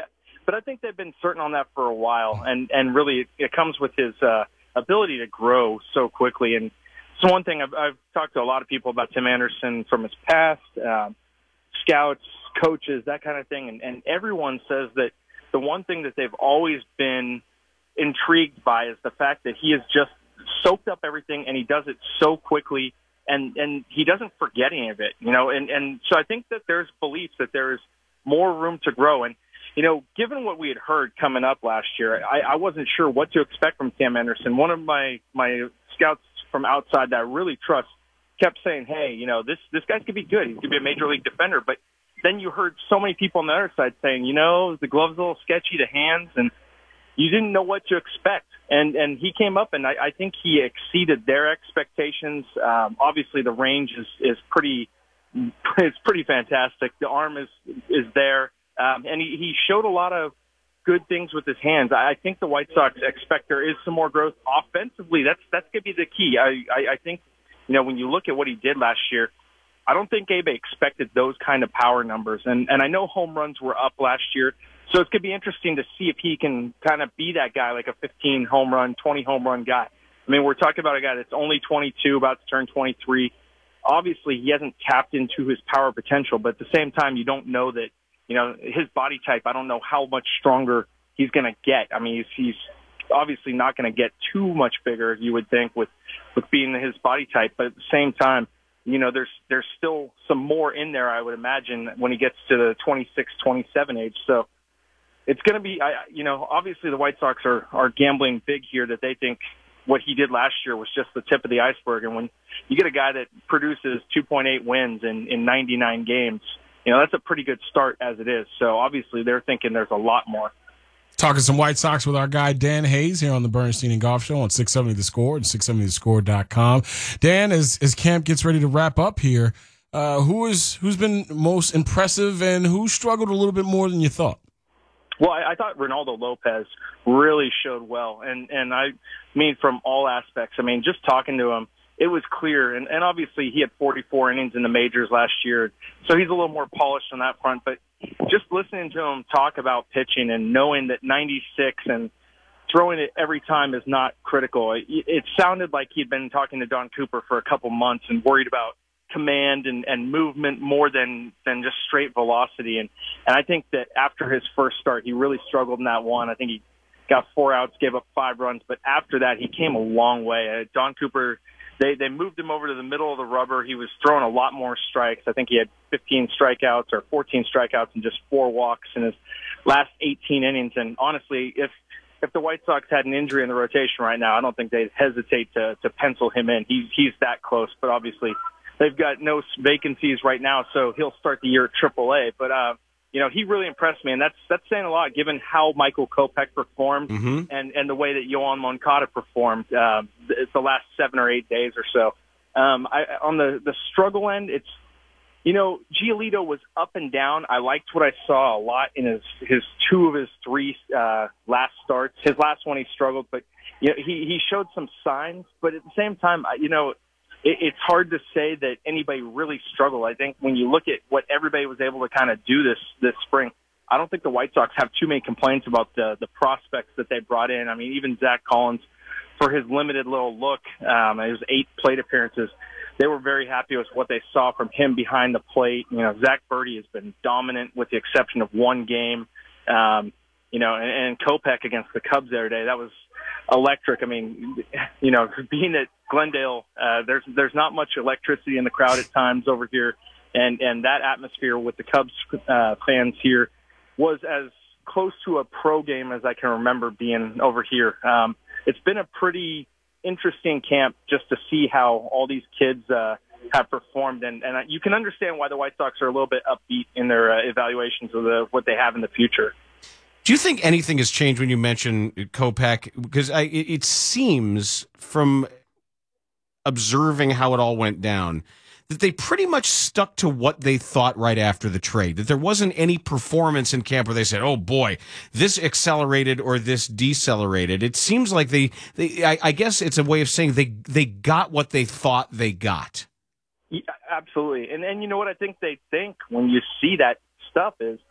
but I think they've been certain on that for a while, and and really it, it comes with his uh, ability to grow so quickly. And it's one thing I've, I've talked to a lot of people about Tim Anderson from his past, um, scouts, coaches, that kind of thing, and, and everyone says that the one thing that they've always been intrigued by is the fact that he has just soaked up everything, and he does it so quickly, and, and he doesn't forget any of it, you know. And, and so I think that there's belief that there is more room to grow. And, you know, given what we had heard coming up last year, I, I wasn't sure what to expect from Tim Anderson. One of my, my scouts from outside that I really trust kept saying, hey, you know, this, this guy could be good. He's going to be a major league defender. But then you heard so many people on the other side saying, you know, the glove's a little sketchy, the hands, and you didn't know what to expect. And, and he came up, and I, I think he exceeded their expectations. Um, obviously, the range is, is pretty, it's pretty fantastic. The arm is, is there. Um, and he, he showed a lot of good things with his hands. I, I think the White Sox expect there is some more growth offensively. That's, that's going to be the key. I, I, I think, you know, when you look at what he did last year, I don't think Abe expected those kind of power numbers. And, and I know home runs were up last year, so it's going to be interesting to see if he can kind of be that guy, like a fifteen home run, twenty home run guy. I mean, we're talking about a guy that's only twenty-two, about to turn twenty-three. Obviously, he hasn't tapped into his power potential, but at the same time, you don't know that, you know, his body type, I don't know how much stronger he's going to get. I mean, he's, he's obviously not going to get too much bigger, you would think, with, with being his body type, but at the same time, you know, there's there's still some more in there, I would imagine, when he gets to the twenty-six, twenty-seven age. So it's going to be, I, you know, obviously the White Sox are, are gambling big here that they think what he did last year was just the tip of the iceberg. And when you get a guy that produces two point eight wins in, in ninety-nine games, you know, that's a pretty good start as it is. So obviously they're thinking there's a lot more. Talking some White Sox with our guy Dan Hayes here on the Bernstein and Golf Show on six seventy The Score and six seventy the score dot com. Dan, as as camp gets ready to wrap up here, uh, who is who's been most impressive and who struggled a little bit more than you thought? Well, I, I thought Ronaldo Lopez really showed well, and and I mean from all aspects. I mean, just talking to him, it was clear, and, and obviously he had forty-four innings in the majors last year, so he's a little more polished on that front, but just listening to him talk about pitching and knowing that ninety-six and throwing it every time is not critical. It, it sounded like he'd been talking to Don Cooper for a couple months and worried about command and, and movement more than, than just straight velocity. And, and I think that after his first start, he really struggled in that one. I think he got four outs, gave up five runs, but after that, he came a long way. Uh, Don Cooper, They they moved him over to the middle of the rubber. He was throwing a lot more strikes. I think he had fifteen strikeouts or fourteen strikeouts and just four walks in his last eighteen innings. And honestly, if if the White Sox had an injury in the rotation right now, I don't think they'd hesitate to to pencil him in. He's he's that close. But obviously, they've got no vacancies right now, so he'll start the year at triple A. But uh, you know, he really impressed me, and that's that's saying a lot given how Michael Kopech performed mm-hmm. and, and the way that Yoan Moncada performed uh, the last seven or eight days or so. Um, I, on the, the struggle end, it's, you know, Giolito was up and down. I liked what I saw a lot in his, his two of his three uh, last starts. His last one he struggled, but you know, he, he showed some signs. But at the same time, you know, it, it's hard to say that anybody really struggled. I think when you look at what everybody was able to kind of do this this spring, I don't think the White Sox have too many complaints about the the prospects that they brought in. I mean, even Zach Collins, for his limited little look, um, his eight plate appearances, they were very happy with what they saw from him behind the plate. You know, Zach Birdie has been dominant with the exception of one game. Um, you know, and, and Kopech against the Cubs the other day, that was electric. I mean, you know, being at Glendale, uh, there's there's not much electricity in the crowd at times over here, and and that atmosphere with the Cubs uh, fans here was as close to a pro game as I can remember being over here. Um, it's been a pretty interesting camp just to see how all these kids uh, have performed, and and you can understand why the White Sox are a little bit upbeat in their uh, evaluations of the, what they have in the future. Do you think anything has changed when you mention Kopech? Because I, it, it seems from observing how it all went down that they pretty much stuck to what they thought right after the trade, that there wasn't any performance in camp where they said, oh boy, this accelerated or this decelerated. It seems like they, they I, I guess it's a way of saying they, they got what they thought they got. Yeah, absolutely. And, and you know what I think they think when you see that stuff is,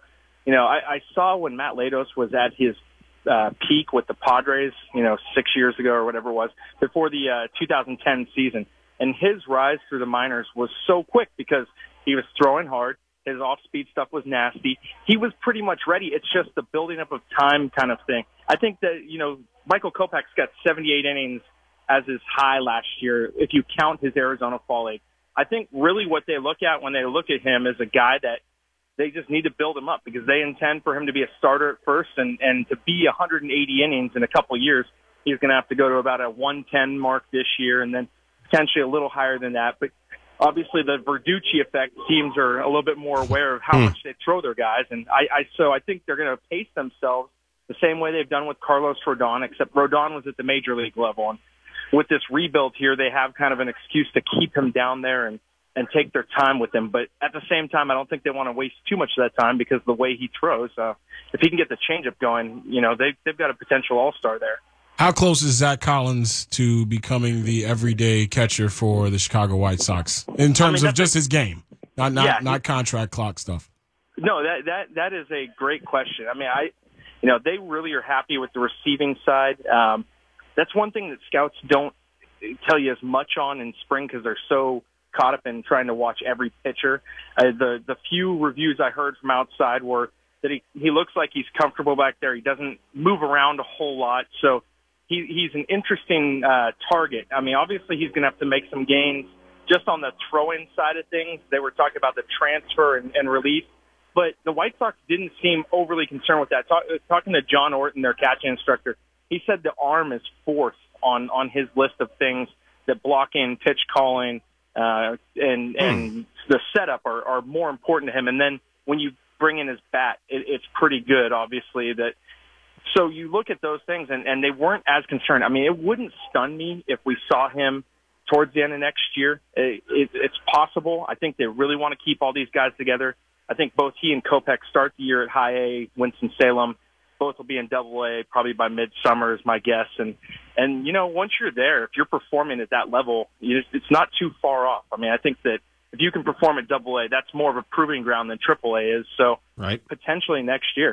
you know, I, I saw when Matt Latos was at his uh, peak with the Padres, you know, six years ago or whatever it was, before the uh, two thousand ten season. And his rise through the minors was so quick because he was throwing hard. His off-speed stuff was nasty. He was pretty much ready. It's just the building up of time kind of thing. I think that, you know, Michael Kopech's got seventy-eight innings as his high last year, if you count his Arizona Fall League. I think really what they look at when they look at him is a guy that they just need to build him up because they intend for him to be a starter at first, and, and to be one hundred eighty innings in a couple of years, he's going to have to go to about a one ten mark this year and then potentially a little higher than that. But obviously the Verducci effect, teams are a little bit more aware of how Hmm. much they throw their guys. And I, I so I think they're going to pace themselves the same way they've done with Carlos Rodon, except Rodon was at the major league level. And with this rebuild here, they have kind of an excuse to keep him down there and, and take their time with him. But at the same time, I don't think they want to waste too much of that time because of the way he throws. Uh, if he can get the changeup going, you know, they, they've got a potential all-star there. How close is Zach Collins to becoming the everyday catcher for the Chicago White Sox in terms I mean, of that's just a- his game, not not Yeah, not he- contract clock stuff? No, that that that is a great question. I mean, I, you know, they really are happy with the receiving side. Um, that's one thing that scouts don't tell you as much on in spring because they're so caught up in trying to watch every pitcher. Uh, the the few reviews I heard from outside were that he he looks like he's comfortable back there. He doesn't move around a whole lot, so he he's an interesting uh, target. I mean, obviously he's going to have to make some gains just on the throw-in side of things. They were talking about the transfer and, and release. But the White Sox didn't seem overly concerned with that. Talk, talking to John Orton, their catching instructor, he said the arm is fourth on, on his list of things that blocking, pitch calling, uh, and and the setup are, are more important to him. And then when you bring in his bat, it, it's pretty good, obviously. That so you look at those things, and, and they weren't as concerned. I mean, it wouldn't stun me if we saw him towards the end of next year. It, it, it's possible. I think they really want to keep all these guys together. I think both he and Kopech start the year at high A, Winston-Salem. Both will be in double A probably by midsummer is my guess. And, and, you know, once you're there, if you're performing at that level, you, it's not too far off. I mean, I think that if you can perform at double A, that's more of a proving ground than triple A is. So right. potentially next year.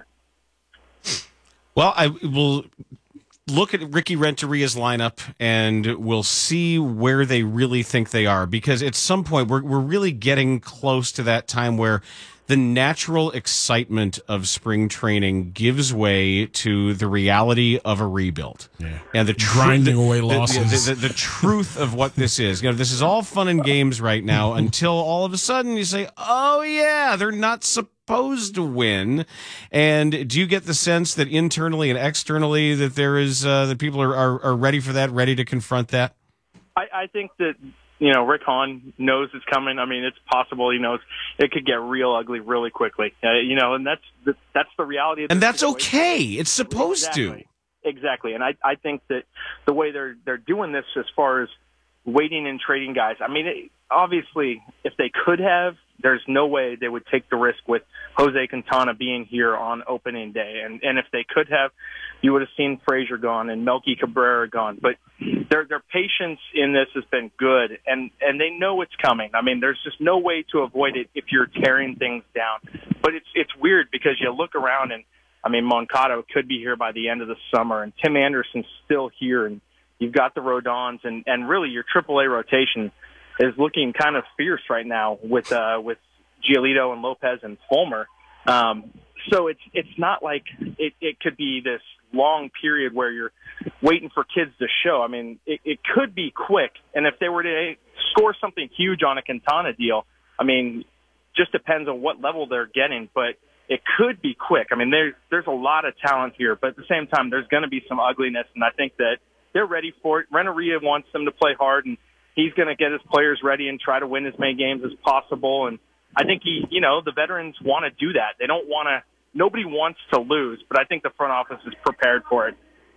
Well, I will look at Ricky Renteria's lineup and we'll see where they really think they are, because at some point we're we're really getting close to that time where the natural excitement of spring training gives way to the reality of a rebuild. Yeah. And the tr- Grinding the, away the- losses. The, the, the truth of what this is. You know, this is all fun and games right now until all of a sudden you say, oh yeah, they're not supposed to win. And do you get the sense that internally and externally that there is, uh, that people are, are, are ready for that, ready to confront that? I, I think that, you know, Rick Hahn knows it's coming. I mean, it's possible. He knows it could get real ugly really quickly. Uh, you know, and that's the, that's the reality. Of And the that's situation. okay. It's supposed Exactly. Exactly. And I, I think that the way they're they're doing this as far as waiting and trading guys, I mean, it, obviously, if they could have, there's no way they would take the risk with Jose Quintana being here on opening day. And and if they could have, you would have seen Frazier gone and Melky Cabrera gone. But their their patience in this has been good, and and they know it's coming. I mean, there's just no way to avoid it if you're tearing things down. But it's it's weird because you look around and, I mean, Moncada could be here by the end of the summer, and Tim Anderson's still here, and you've got the Rodons, and and really your triple A rotation is looking kind of fierce right now with uh, with Giolito and Lopez and Fulmer. Um, so it's it's not like it, it could be this long period where you're waiting for kids to show. I mean, it, it could be quick, and if they were to score something huge on a Quintana deal, I mean, just depends on what level they're getting, but it could be quick. I mean, there's there's a lot of talent here, but at the same time, there's going to be some ugliness, and I think that they're ready for it. Renteria wants them to play hard, and he's going to get his players ready and try to win as many games as possible. And I think he, you know, the veterans want to do that. They don't want to. Nobody wants to lose, but I think the front office is prepared for it.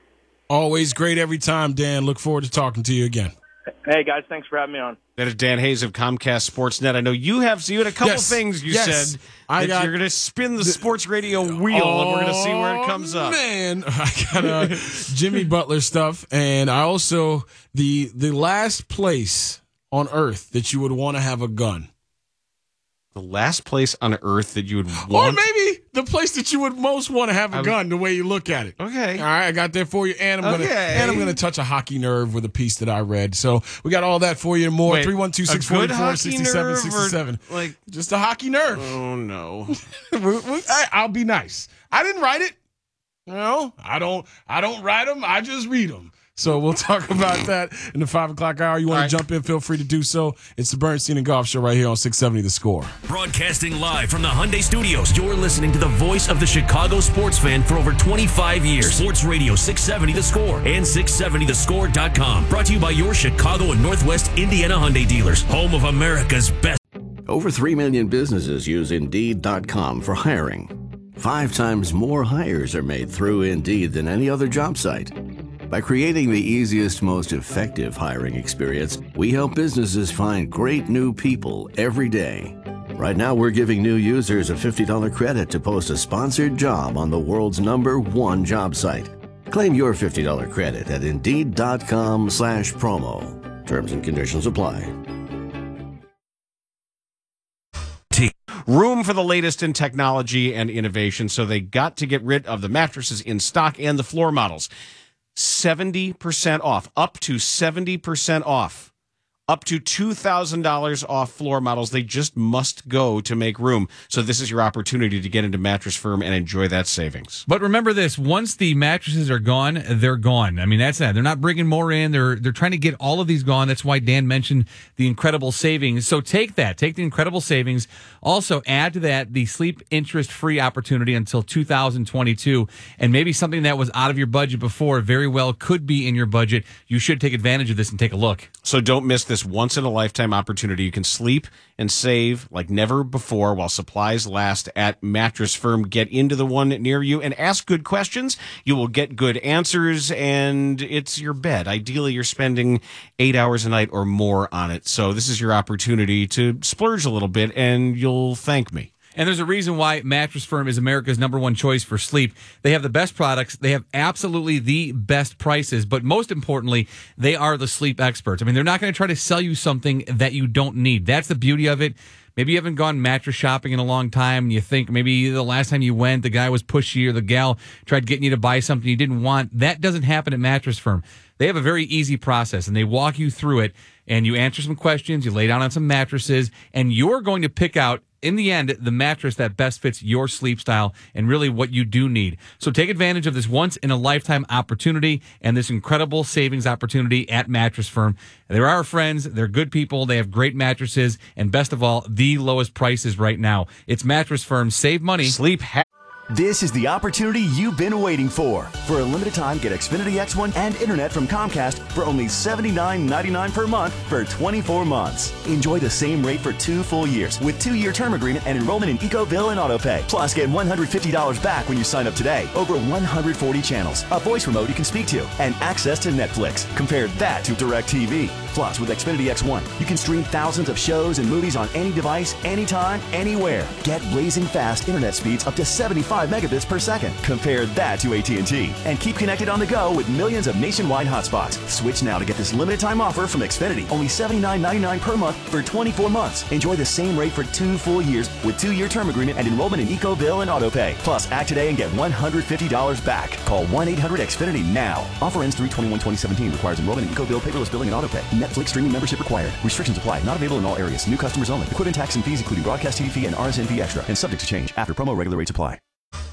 Always great every time, Dan. Look forward to talking to you again. Hey guys, thanks for having me on. That is Dan Hayes of Comcast Sportsnet. I know you have. So you had a couple Yes. things you Yes. said. I that got- you're going to spin the sports radio wheel, Oh, and we're going to see where it comes up. Man, I got uh, Jimmy Butler stuff, and I also the the last place on earth that you would want to have a gun. The last place on earth that you would Or want. maybe the place that you would most want to have a I gun, the way you look at it. Okay. All right, I got that for you, and I'm Okay. gonna and I'm gonna touch a hockey nerve with a piece that I read. So we got all that for you and more. Wait, three one two, a six four good four, hockey six seven nerve six or, seven. like- Just a hockey nerve. Oh, no. We- we- I- I'll be nice. I didn't write it. You know, I don't. I don't write them. I just read them. So we'll talk about that in the five o'clock hour. You want right. to jump in? Feel free to do so. It's the Bernstein and Golf Show right here on six seventy The Score. Broadcasting live from the Hyundai Studios, you're listening to the voice of the Chicago sports fan for over twenty-five years. Sports Radio six seventy The Score and six seventy the score dot com. Brought to you by your Chicago and Northwest Indiana Hyundai dealers, home of America's best. Over three million businesses use Indeed dot com for hiring. Five times more hires are made through Indeed than any other job site. By creating the easiest, most effective hiring experience, we help businesses find great new people every day. Right now, we're giving new users a fifty dollars credit to post a sponsored job on the world's number one job site. Claim your fifty dollars credit at Indeed dot com slash promo. Terms and conditions apply. Room for the latest in technology and innovation, so they got to get rid of the mattresses in stock and the floor models. seventy percent off, up to seventy percent off, up to two thousand dollars off floor models. They just must go to make room. So this is your opportunity to get into Mattress Firm and enjoy that savings. But remember this, once the mattresses are gone, they're gone. I mean, that's that. They're not bringing more in. They're they're trying to get all of these gone. That's why Dan mentioned the incredible savings. So take that. Take the incredible savings. Also add to that the sleep interest-free opportunity until two thousand twenty-two. And maybe something that was out of your budget before very well could be in your budget. You should take advantage of this and take a look. So don't miss this once-in-a-lifetime opportunity. You can sleep and save like never before while supplies last at Mattress Firm. Get into the one near you and ask good questions. You will get good answers, and it's your bed. Ideally, you're spending eight hours a night or more on it. So this is your opportunity to splurge a little bit, and you'll thank me. And there's a reason why Mattress Firm is America's number one choice for sleep. They have the best products. They have absolutely the best prices. But most importantly, they are the sleep experts. I mean, they're not going to try to sell you something that you don't need. That's the beauty of it. Maybe you haven't gone mattress shopping in a long time, and you think maybe the last time you went, the guy was pushy or the gal tried getting you to buy something you didn't want. That doesn't happen at Mattress Firm. They have a very easy process, and they walk you through it, and you answer some questions, you lay down on some mattresses, and you're going to pick out, in the end, the mattress that best fits your sleep style and really what you do need. So take advantage of this once-in-a-lifetime opportunity and this incredible savings opportunity at Mattress Firm. They're our friends. They're good people. They have great mattresses. And best of all, the lowest prices right now. It's Mattress Firm. Save money. Sleep ha- This is the opportunity you've been waiting for. For a limited time, get Xfinity X one and internet from Comcast for only seventy-nine ninety-nine per month for twenty-four months. Enjoy the same rate for two full years with two-year term agreement and enrollment in EcoBill and AutoPay. Plus, get one hundred fifty dollars back when you sign up today. Over one hundred forty channels, a voice remote you can speak to, and access to Netflix. Compare that to DirecTV. Plus, with Xfinity X one, you can stream thousands of shows and movies on any device, anytime, anywhere. Get blazing fast internet speeds up to seventy-five megabits per second. Compare that to A T and T. And keep connected on the go with millions of nationwide hotspots. Switch now to get this limited time offer from Xfinity. Only seventy-nine ninety-nine per month for twenty-four months. Enjoy the same rate for two full years with two-year term agreement and enrollment in EcoBill and AutoPay. Plus, act today and get one hundred fifty dollars back. Call one eight hundred X Finity now. Offer ends three twenty-one twenty seventeen. Requires enrollment in EcoBill, paperless billing, and AutoPay. Netflix streaming membership required. Restrictions apply. Not available in all areas. New customers only. Equipment tax and fees including broadcast T V fee and R S N fee extra. And subject to change. After promo, regular rates apply.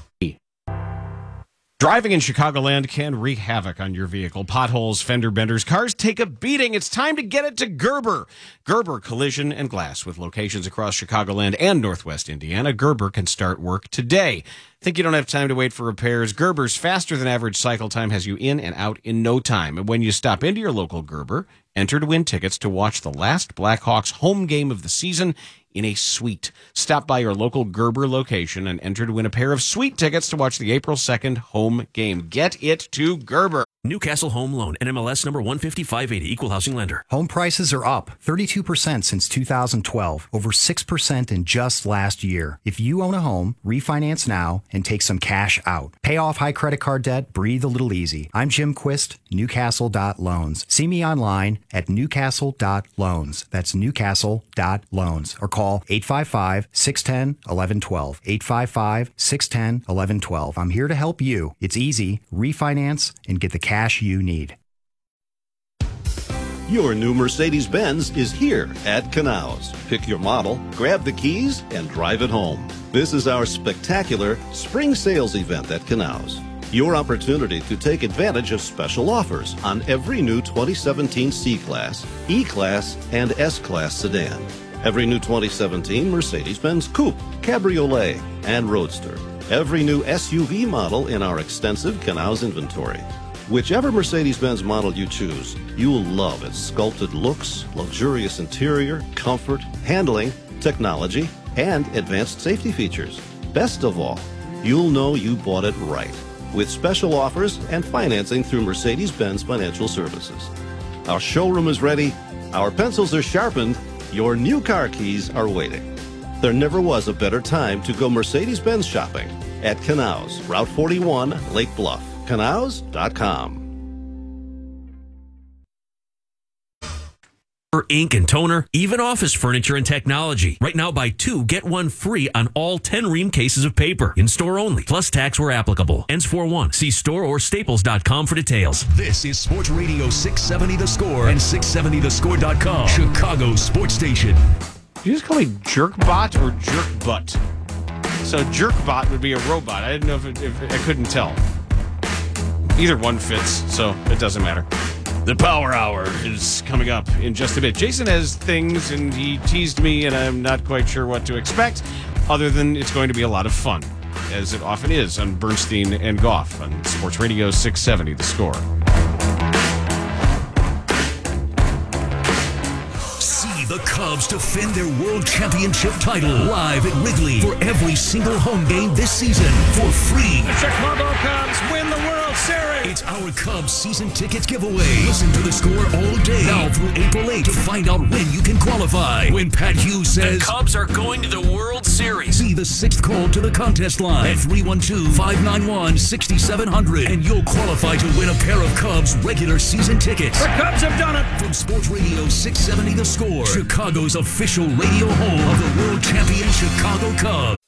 Driving in Chicagoland can wreak havoc on your vehicle. Potholes, fender benders, cars take a beating. It's time to get it to Gerber. Gerber Collision and Glass, with locations across Chicagoland and Northwest Indiana. Gerber can start work today. Think you don't have time to wait for repairs? Gerber's faster than average cycle time has you in and out in no time. And when you stop into your local Gerber, enter to win tickets to watch the last Blackhawks home game of the season in a suite. Stop by your local Gerber location and enter to win a pair of suite tickets to watch the April second home game. Get it to Gerber. Newcastle Home Loan, N M L S number one five five eighty, Equal Housing Lender. Home prices are up thirty-two percent since two thousand twelve, over six percent in just last year. If you own a home, refinance now and take some cash out. Pay off high credit card debt, breathe a little easy. I'm Jim Quist, Newcastle dot loans. See me online at Newcastle dot loans. That's Newcastle dot loans. Or call eight five five, six one zero, one one one two. eight five five, six one zero, one one one two. I'm here to help you. It's easy. Refinance and get the cash you need. Your new Mercedes-Benz is here at Canals. Pick your model, grab the keys, and drive it home. This is our spectacular spring sales event at Canals. Your opportunity to take advantage of special offers on every new twenty seventeen C-Class, E-Class, and S-Class sedan. Every new twenty seventeen Mercedes-Benz Coupe, Cabriolet, and Roadster. Every new S U V model in our extensive Canals inventory. Whichever Mercedes-Benz model you choose, you'll love its sculpted looks, luxurious interior, comfort, handling, technology, and advanced safety features. Best of all, you'll know you bought it right, with special offers and financing through Mercedes-Benz Financial Services. Our showroom is ready, our pencils are sharpened, your new car keys are waiting. There never was a better time to go Mercedes-Benz shopping at Canals, Route forty-one, Lake Bluff. Canals dot com. For ink and toner, even office furniture and technology. Right now, buy two, get one free on all ten Rheem cases of paper. In-store only, plus tax where applicable. Ends four one. See store or staples dot com for details. This is Sports Radio six seventy The Score and six seventy the score dot com, Chicago's sports station. Did you just call me Jerkbot or Jerkbutt? So Jerkbot would be a robot. I didn't know if, it, if I couldn't tell. Either one fits, so it doesn't matter. The Power Hour is coming up in just a bit. Jason has things, and he teased me, and I'm not quite sure what to expect, other than it's going to be a lot of fun, as it often is on Bernstein and Goff on Sports Radio six seventy The Score. The Cubs defend their world championship title live at Wrigley for every single home game this season for free. The Chicago Cubs win the World Series. It's our Cubs season tickets giveaway. Listen to The Score all day now through April eighth to find out when you can qualify. When Pat Hughes says the Cubs are going to the World Series, be the sixth call to the contest line at three one two, five nine one, six seven zero zero and you'll qualify to win a pair of Cubs regular season tickets. The Cubs have done it. From Sports Radio six seventy The Score, Chicago's official radio home of the world champion Chicago Cubs.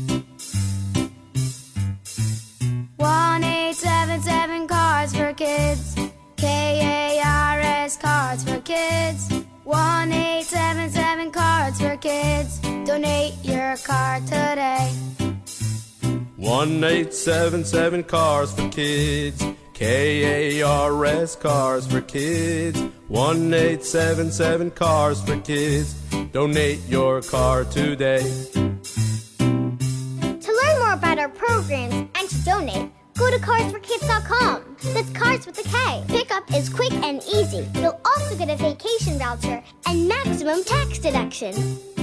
one eight seven seven Cards for Kids. K A R S Cards for Kids. one eight seven seven Cards for Kids. Donate your card today. one eight seven seven Cars for Kids. K A R S Cars for Kids. one eight seven seven Cars for Kids. Donate your car today. To learn more about our programs and to donate, go to cards for kids dot com. That's cards with a K. Pickup is quick and easy. You'll also get a vacation voucher and maximum tax deduction.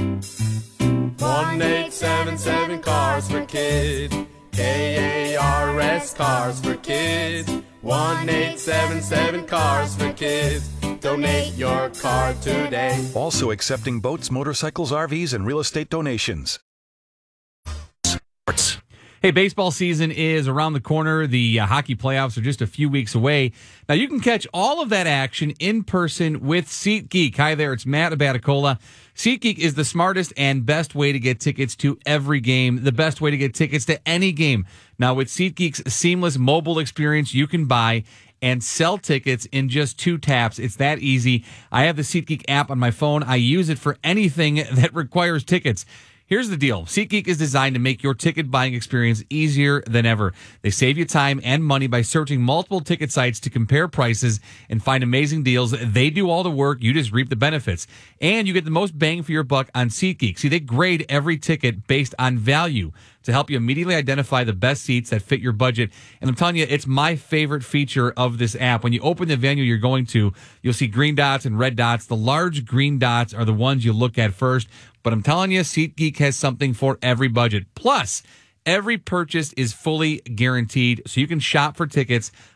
one eight seven seven Cars for Kids. K A R S Cars for Kids. one eight seven seven Cars for Kids. Donate your car today. Also accepting boats, motorcycles, R Vs, and real estate donations. Hey, baseball season is around the corner. The uh, hockey playoffs are just a few weeks away. Now, you can catch all of that action in person with SeatGeek. Hi there, it's Matt Abaticola. SeatGeek is the smartest and best way to get tickets to every game, the best way to get tickets to any game. Now, with SeatGeek's seamless mobile experience, you can buy and sell tickets in just two taps. It's that easy. I have the SeatGeek app on my phone. I use it for anything that requires tickets. Here's the deal. SeatGeek is designed to make your ticket buying experience easier than ever. They save you time and money by searching multiple ticket sites to compare prices and find amazing deals. They do all the work. You just reap the benefits. And you get the most bang for your buck on SeatGeek. See, they grade every ticket based on value to help you immediately identify the best seats that fit your budget. And I'm telling you, it's my favorite feature of this app. When you open the venue you're going to, you'll see green dots and red dots. The large green dots are the ones you look at first. But I'm telling you, SeatGeek has something for every budget. Plus, every purchase is fully guaranteed, so you can shop for tickets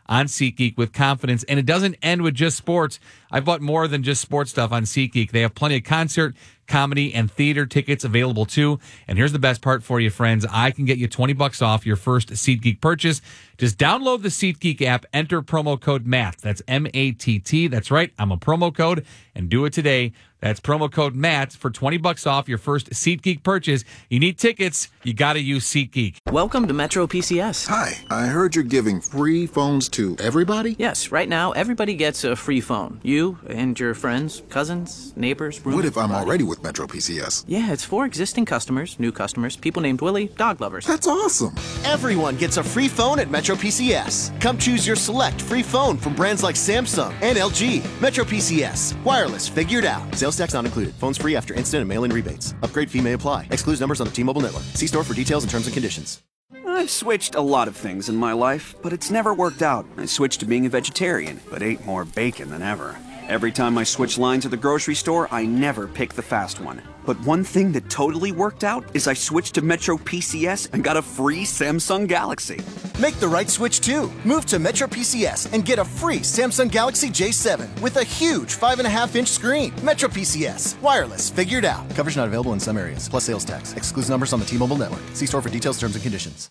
on SeatGeek with confidence. And it doesn't end with just sports. I bought more than just sports stuff on SeatGeek. They have plenty of concert, comedy, and theater tickets available too. And here's the best part for you, friends. I can get you twenty bucks off your first SeatGeek purchase. Just download the SeatGeek app, enter promo code MATT. That's M A T T. That's right. I'm a promo code, and do it today. That's promo code MATT for twenty bucks off your first SeatGeek purchase. You need tickets, you got to use SeatGeek. Welcome to Metro P C S. Hi, I heard you're giving free phones to everybody? Yes, right now everybody gets a free phone. You and your friends, cousins, neighbors, roommates. What if I'm already with Metro P C S? Yeah, it's for existing customers, new customers, people named Willie, dog lovers. That's awesome. Everyone gets a free phone at Metro P C S. Come choose your select free phone from brands like Samsung and L G. Metro P C S. Wireless figured out. Sales tax not included. Phones free after instant and mail-in rebates. Upgrade fee may apply. Excludes numbers on the T-Mobile network. See store for details and terms and conditions. I've switched a lot of things in my life, but it's never worked out. I switched to being a vegetarian, but ate more bacon than ever. Every time I switch lines at the grocery store, I never pick the fast one. But one thing that totally worked out is I switched to Metro P C S and got a free Samsung Galaxy. Make the right switch too. Move to Metro P C S and get a free Samsung Galaxy J seven with a huge five and a half inch screen. Metro P C S. Wireless figured out. Coverage not available in some areas, plus sales tax. Excludes numbers on the T-Mobile network. See store for details, terms, and conditions.